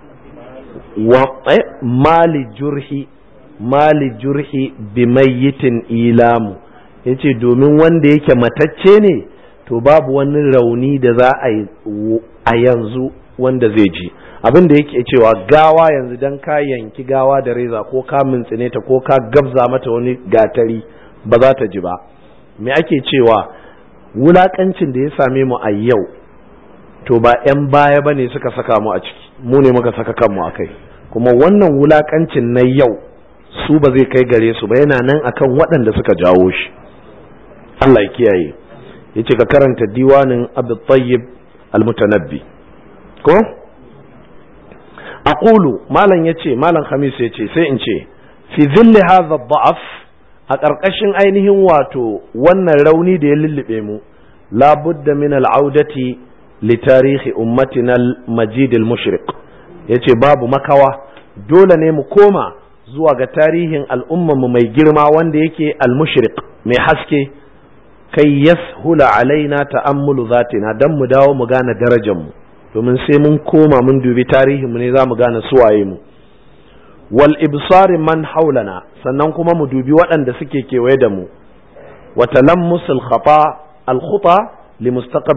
mali jurhi bi mayyitin ilamu, yace domin wanda yake matacce ne to babu wani rauni da za a yi a yanzu wanda zai ji. Abin da yake cewa gawa yanzu dan ka yanki gawa da reza ko ka mintsine ta ko ka gabza mata wani gatari ba za ta ji ba. Me ake cewa wulakancin da ya same mu a yau to ba 'yan baya ba ne suka saka mu a ciki, mu ne muka saka kanmu a kai. Kuma wannan wulakancin na yau su ba zai kai gare su ba, yana nan akan waɗanda suka jawo shi. Allah ya kiyaye. Yace ka karanta diwanin Abu Tayyib Al-Mutanabbi ko aqulu, malam yace, malam Khamis yace sai in ce fi dhilli hadha ad-da'af, a ƙarƙashin ainihin wato wannan rauni da ya lullube mu, la budda min al-audati li tarihi ummatina al-majid al-mushriq. Yace babu makawa, dole ne mu koma zuwa ga tarihin al'ummar mu mai girma wanda yake al-mushriq, mai haske, kai yashula alaina ta'ammulu zatina, dan mu dawo mu gane darajar mu, domin sai mun koma mun dubi tarihin mu ne za mu gane suwaye mu. Wal ibsari man haulana, sannan kuma mu dubi waɗanda suke kewaye da mu. Wa talammus al khuta li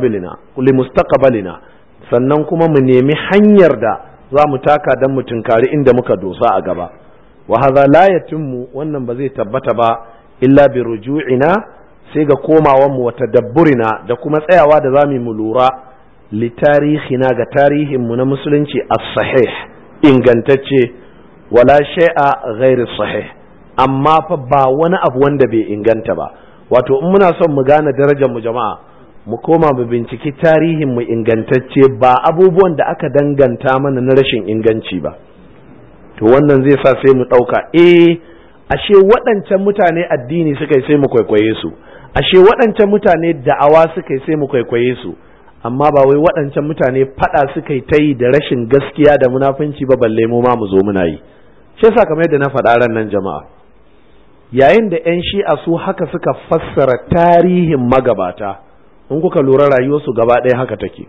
mustaqbalina, sannan kuma mu nemi hanyar da za mu taka dan mu tunkari inda muka dosa a gaba. Wa hadha la yatimmu, wannan ba zai tabbata ba illa bi ruju'ina, sai ga komawan mu wa tadabburina, da kuma tsayawa da zamu mu lura li tarihina, ga tarihin mu na musulunci as-sahih, ingantacce, wala shay'a ghairu sahih, amma fa ba wani abu wanda bai inganta ba. Wato in muna son mu gane darajar mu jama'a, mu koma mu binciki tarihin mu ingantacce, ba abubuwan da aka danganta mana na rashin inganci ba. To wannan zai sa sai mu ɗauka ashe waɗancan mutane addini suka yi sai mu kwaikwaye su, ashe waɗancan mutane da'awa suka yi sai mu kwaikwaye su, amma ba wai waɗancan mutane faɗa suka yi ta yi da rashin gaskiya da munafunci ba, balle mu ma mu zo muna yi. Shi yasa kamar yadda na faɗa ran nan jama'a, yayin da 'yan shi'a su haka suka fassara tarihin magabata, in kuka lura rayuwarsu gaba ɗaya haka take.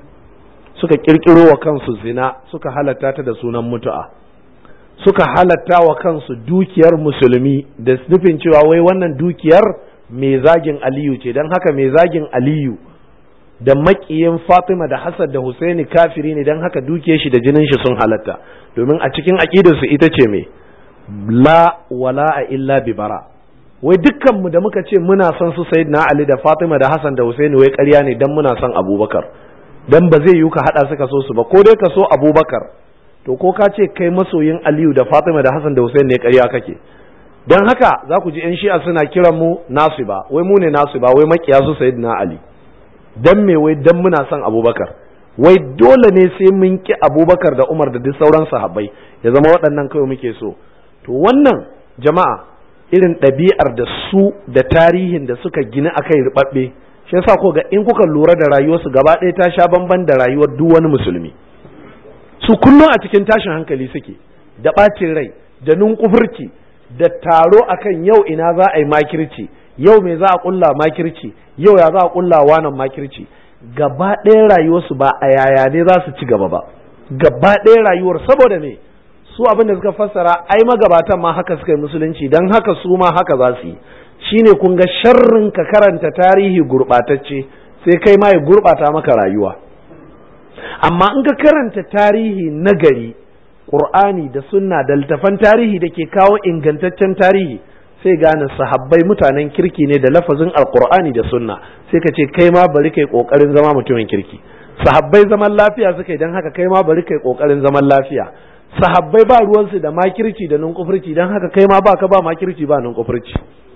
Suka ƙirƙiro wa kansu zina, suka halatta ta da sunan mutu'a, suka halatta wa kansu dukiyar musulmi da nufin cewa wai wannan dukiyar mai zagin Aliyu ce, don haka mai zagin Aliyu da maƙiyin Fatima da Hassan da Husaini kafiri ne, don haka dukiyar shi da jinin shi sun halatta, domin a cikin aƙidarsu ita ce mai la wala'a illa bi bara. Wai dukkanmu da muka ce muna son su Sayyidina Ali da Fatima da Hassan da Husaini, wai ƙarya ne dan muna son Abubakar, dan ba zai yi ka haɗa suka so su ba, ko dai ka so Abubakar, to ko ka ce kai masoyin Aliyu da Fatima da Hassan da Hussein ne, ƙarya kake. Don haka za ku ji 'yan shi'a suna kiran mu nasiba, wai mu ne nasiba, wai makiya su Sayyidina Ali. Dan me? Wai dan muna son Abubakar, wai dole ne sai mun ki Abubakar da Umar da duk sauran sahabbai, ya zama waɗannan kawai muke so. To wannan jama'a irin ɗabi'ar da su da tarihin da suka gina akai ribabbe, shi yasa ko ga in kuka lura da rayuwarsu gaba ɗaya ta sha bamban da rayuwar duk wani musulmi. Su kullum a cikin tashin hankali suke, da ɓacin rai, da nunkufurci, da taro akan yau ina za a yi makirci, yau me za a ƙulla makirci, yau ya za a ƙulla wanan makirci. Gaba ɗaya rayuwarsu ba a yaya ne za su ci gaba ba, gaba ɗaya rayuwar, saboda me? Su abin da suka fassara, ai magabatan ma haka suka yi musulunci, don haka su ma haka za su yi. Shine kun ga sharrin ka karanta tarihi gurɓatacce, sai kai ma ya gurɓata maka rayuwa. Amma in ka karanta tarihi nagari, Qur'ani da sunna da littafan tarihi da ke kawo ingantaccen tarihi, sai gane sahabbai mutanen kirki ne da lafazin alqur'ani da sunna, sai ka ce kai ma bari kai kokarin zama mutumin kirki. sahabbai zaman lafiya suka yi, don haka kai ma bari kai kokarin zaman lafiya. Sahabbai ba ruwansu da makirci da nunkufurci, don haka kai ma ba ka ba makirci ba nunkufurci.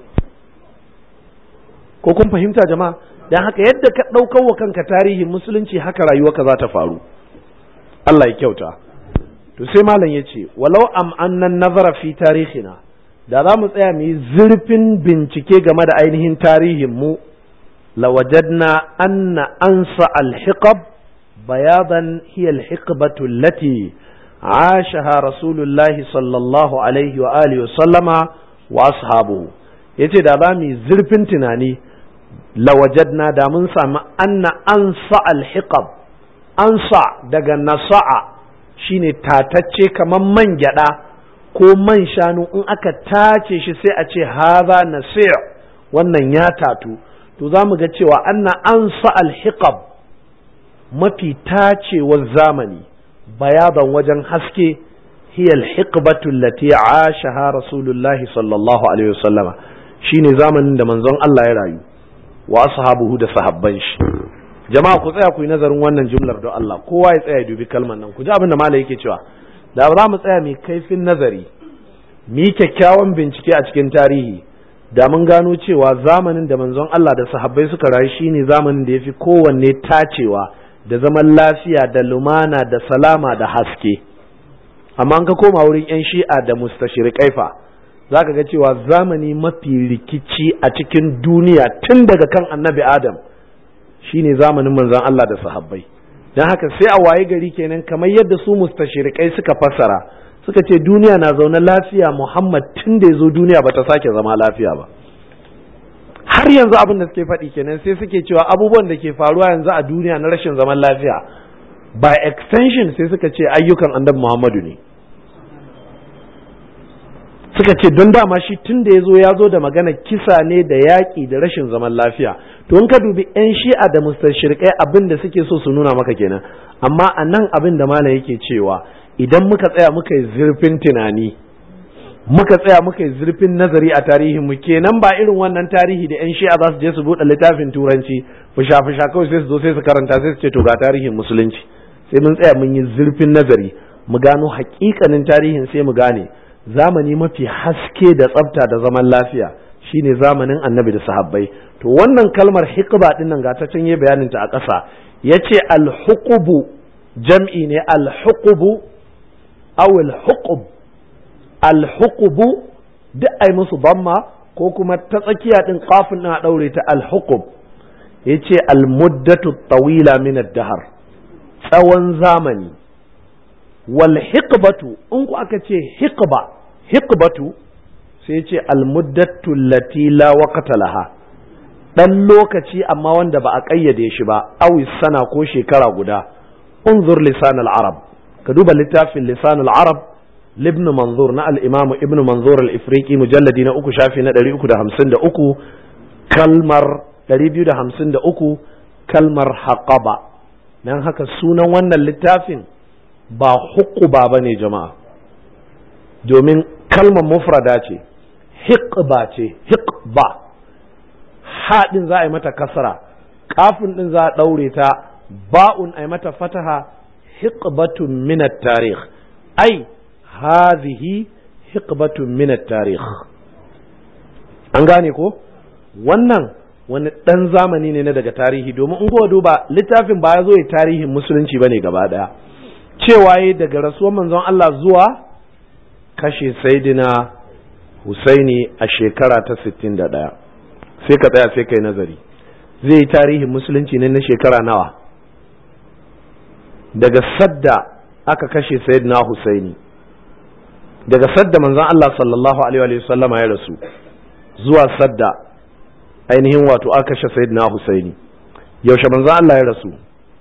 Ko kun fahimta jama'a? Don haka yadda ka ɗaukar wa kanka tarihin musulunci haka rayuwarka za ta faru. Allah ya kyauta. To sai malam ya ce walau am annan nazara fi tarihina, da za mu tsaya mu yi zurfin bincike game da ainihin tarihin mu, lawajadna anna ansa alhiqab bayadan hiya alhiqbatu allati عاشها رسول الله صلى الله عليه وآله وسلم وأصحابه. yace da ba mu zurfin tunani lawajadna da mun samu anna ansa alhiqab, ansa daga nasa'a shine tatacce kamar man gyada ko man shanu, in aka tace shi sai a ce hadha nasi', wannan ya tatu. To za mu ga cewa anna ansa alhiqab, mafi tacewar zamani bayadan wajen haske, hiya alhiqbatu allati ashaha rasulullahi sallallahu alaihi wasallama, shine zamanin da manzon Allah ya rayu wa ashabuhu da sahabban shi. Jama'a ku tsaya ku yi nazarin wannan jumlar don Allah, kowa ya tsaya ya dubi kalmar nan, ku ji abin da malai yake cewa. Da za mu tsaya mai kaifin nazari, mu yi kyakkyawan bincike a cikin tarihi, da mun gano cewa zamanin da manzon Allah da sahabbai suka rayu shine zamanin da yafi kowanne tacewa da zaman lafiya da lumana da salama da haske. Amma an ka koma wurin 'yan shi'a da mustashrikai fa, za ka ga cewa zamani mafi rikici a cikin duniya tun daga kan annabi Adam shine zamanin manzon Allah da sahabbai. Don haka sai a waye gari kenan kamar yadda su mustashrikai suka fassara, suka ce duniya na zaune lafiya, Muhammad tun da ya zo duniya bata sake zama lafiya ba. Har yanzu abin da suke faɗi kenan, sai suke cewa abubuwan da ke faruwa yanzu a duniya na rashin zaman lafiya, by extension sai suka ce ayyukan annabi Muhammadu ne. Suka ce don dama shi tun da ya zo da magana kisa ne da yaƙi da rashin zaman lafiya. To in ka dubi 'yan shi'a da mustashrikai abin da suke so su nuna maka kenan. Amma a nan abin da malam yake cewa, idan muka tsaya muka yi zurfin tunani, muka tsaya muka yi zurfin nazari a tarihin mu, kenan ba irin wannan tarihi da 'yan shi'a za su je su buɗe littafin turanci fusha kawai sai su zo sai su karanta sai su ce to ga tarihin musulunci. Sai mun tsaya mun yi zurfin nazari mu gano haƙiƙanin tarihin, sai mu gane zamani mafi haske da tsafta da zaman lafiya shine zamanin annabi da sahabbai. To wannan kalmar hiqba din nan ga ta can yi bayanin ta a ƙasa, yace al-huqubu jam'i ne, al-huqubu aw al-huqub, al-huqubu duk ai musu damma ko kuma ta tsakiya din qafin din a daure ta al-huqub. Yace al-muddatu tawila min ad-dahr, tsawon zamani. Wal hiqbatu, in ku aka ce hiqbatu sai ce al-muddatu allati la waqta laha, dan lokaci amma wanda ba a kayyade shi ba, awi sana ko shekara guda. unzur lisan al-arab, ka duba littafin lisan al-arab libn manzur na al-imam ibn manzur al-ifriqi mujalladi na 3 shafi na 353, kalmar 253 kalmar haqaba. dan haka sunan wannan littafin ba huquba bane jama'a, domin kalmar mufrada ce, hiqba ce, hiqba, haɗin za a yi mata kasra, kafin din za a daure ta, ba'un a yi mata fataha, hiqbatun min at-tarikh, ai hadhihi hiqbatun min at-tarikh. an gane ko? wannan wani ɗan zamani ne na daga tarihi, domin in kowa duba littafin ba ya zo yi tarihin musulunci bane gaba ɗaya, cewa yi daga rasuwar manzon Allah zuwa kashe Saidina Husaini a shekara ta 61. sai ka tsaya sai kai nazari, zai yi tarihin musulunci ne na shekara nawa, daga sadda aka kashe Saidina Husaini, daga sadda manzon Allah sallallahu alaihi wa sallama ya rasu zuwa sadda ainihin wato aka kashe Sayyidina Husaini. Yaushe manzo Allah ya rasu?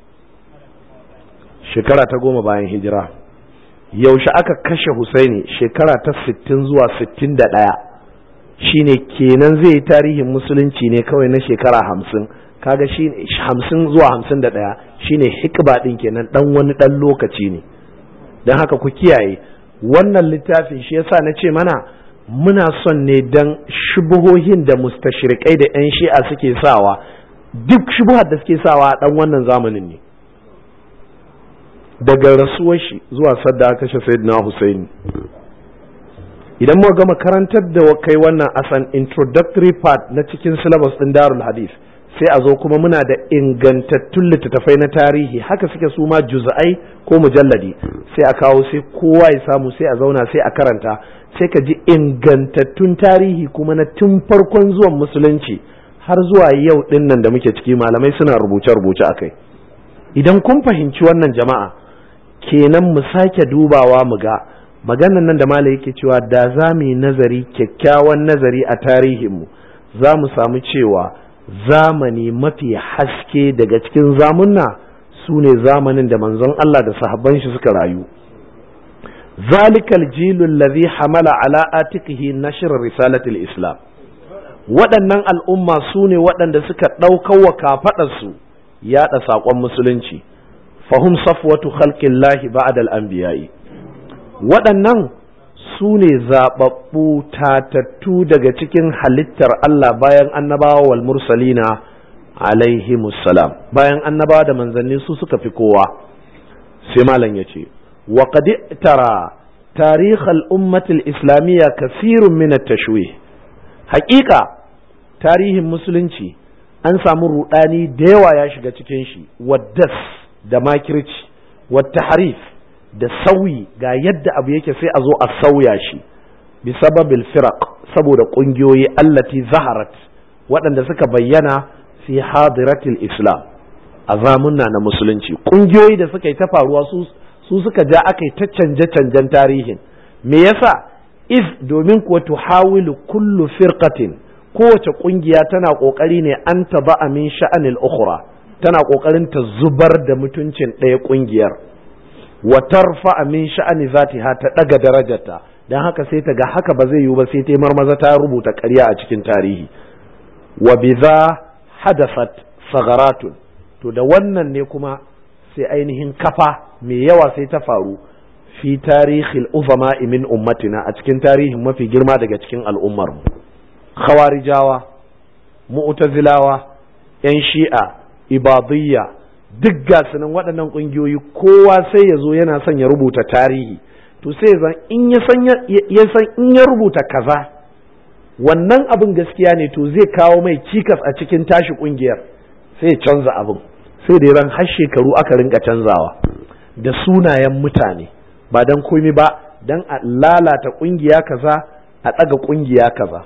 Shekara ta 10 bayan hijira. Yaushe aka kashe Husaini? Shekara ta 60 zuwa 61. shine kenan zai yi tarihin musulunci ne kawai na shekara 50. kaga shine 50 zuwa 51 shine hikba din kenan, dan wani dan lokaci ne. dan haka ku kiyaye wannan littafin, shi yasa na ce mana muna son ne dan shubuhohin da mustashrikai da yan shi'a suke sawa, duk shubuhar da suke sawa a dan wannan zamanin ne. daga rasuwar shi zuwa sadda aka kashe sayyidina Husaini. Idan muka gama karantar da kai wannan asan introductory part na cikin syllabus din Darul Hadith, sai a zo kuma muna da ingantattun littattafai na tarihi, haka suke su ma juz'ai ko mujalladi, sai a kawo sai kowa ya samu sai a zauna sai a karanta, sai ka ji ingantattun tarihi kuma na tun farkon zuwan musulunci har zuwa yau din nan da muke ciki, malamai suna rubuce-rubuce akai. Idan kun fahimci wannan jama'a, kenan mu sake dubawa mu ga maganan nan da malai yake cewa da za mu yi nazari, kyakkyawan nazari a tarihinmu, za mu samu cewa zamani mafi haske daga cikin zamunna su ne zamanin da manzon Allah da sahabban shi suka rayu. zalikal jilul ladhi hamala ala atiqihi nashr risalatil islam, waɗannan al'umma su ne waɗanda suka ɗaukar wa kafaɗarsu yaɗa saƙon musulunci. fahum safwatu khalqillahi ba'da al-anbiya'i, waɗannan su ne zaɓaɓɓu tatattu daga cikin halittar Allah bayan annabawa wal mursalina alaihimus salam, bayan annabawa da manzanni su suka fi kowa. sai malam ya ce wa qad tara tarikh al-ummati al-islamiyya kathirun min at-tashwih, haƙiƙa tarihin musulunci an samu rudani da yawa ya shiga cikin shi, waddas da makirci, wat tahrif da sauyi, ga yadda abu yake sai a zo a sauya shi, bi sababil firaq, saboda kungiyoyi allati zaharat, waɗanda suka bayyana fi hadiratil islam, a zamunna na musulunci. Kungiyoyi da suka yi ta faruwa su suka ja aka yi ta canje-canjen tarihin. Me yasa? Iz domin kuwa tuhawilu kullu firqatin, kowace kungiya tana kokari ne an taba min sha'anil ukhra, tana kokarin ta zubar da mutuncin ɗaya kungiyar, wa tarfa min sha'ani zatiha, ta daga darajarta. Dan haka sai ta ga haka ba zai yiwu ba, sai ta marmaza ta rubuta ƙarya a cikin tarihi. Wa bidha hadafat sagaratun, to da wannan ne kuma sai ainihin kafa mai yawa sai ta faru fi tarihil uzama min ummatina, a cikin tarihin mafi girma daga cikin al'ummar mu. Khawarijawa, mu'tazilawa, yan shi'a, ibadiyya, duk gasunan waɗannan ƙungiyoyi, kowa sai ya zo yana son ya rubuta tarihi, to sai zan in ya san in ya rubuta kaza wannan abin gaskiya ne, to zai kawo mai cikas a cikin tashi ƙungiyar, sai ya canza abin. Sai da ran har shekaru aka rinka canzawa da sunayen mutane, ba dan komai ba, dan a lalata ƙungiya kaza, a ɗaga ƙungiya kaza.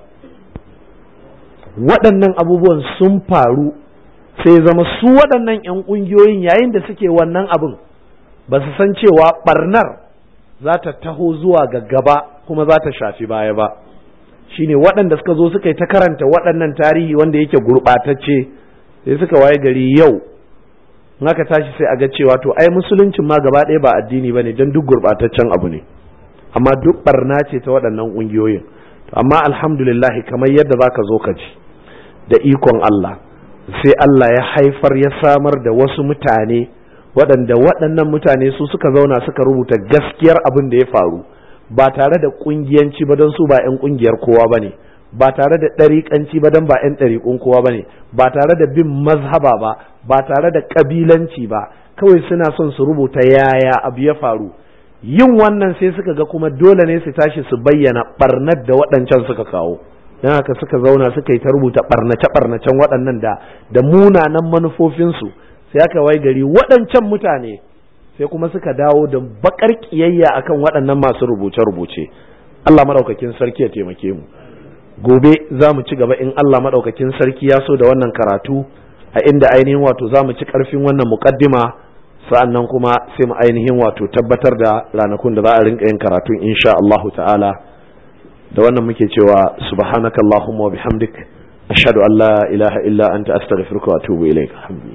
Waɗannan abubuwan sun faru, sai zama su waɗannan 'yan ƙungiyoyin yayin da suke wannan abin ba su san cewa ɓarnar za ta taho zuwa ga gaba kuma za ta shafi baya ba. Shine waɗanda suka zo suka yi ta karanta waɗannan tarihi wanda yake gurɓatacce, sai suka waye gari yau in aka tashi sai a ga cewa to ai musuluncin ma gaba ɗaya ba addini bane, don duk gurɓataccen abu ne, amma duk ɓarna ce ta waɗannan ƙungiyoyin. Amma alhamdulillah, kamar yadda zaka zo ka ji da ikon Allah, sai Allah ya haifar ya samar da wasu mutane waɗanda waɗannan mutane su suka zauna suka rubuta gaskiyar abin da ya faru, ba tare da ƙungiyanci ba, don su ba 'yan ƙungiyar kowa ba ne, ba tare da ɗariƙanci ba, don ba 'yan ɗariƙun kowa ba ne, ba tare da bin mazhaba ba, ba tare da ƙabilanci ba, kawai suna son su rubuta yaya abu ya faru. Yin wannan sai suka ga kuma dole ne su tashi su bayyana ɓarnar da waɗancan suka kawo, don haka suka zauna suka yi ta rubuta ɓarnace-ɓarnacen waɗannan da munanan manufofinsu. Sai aka wai gari waɗancan mutane sai kuma suka dawo da baƙar ƙiyayya akan waɗannan masu rubuce-rubuce. Allah maɗaukakin sarki ya taimake mu. Gobe za mu ci gaba in Allah maɗaukakin sarki ya so da wannan karatu, a inda ainihin wato za mu ci ƙarfin wannan muƙaddima, sa'an nan kuma sai mu ainihin wato tabbatar da ranakun da za a rinka yin karatun insha Allahu ta'ala. Da wannan muke cewa subhanakallahumma wa bihamdik ashhadu an la ilaha illa anta astaghfiruka wa atubu ilaik.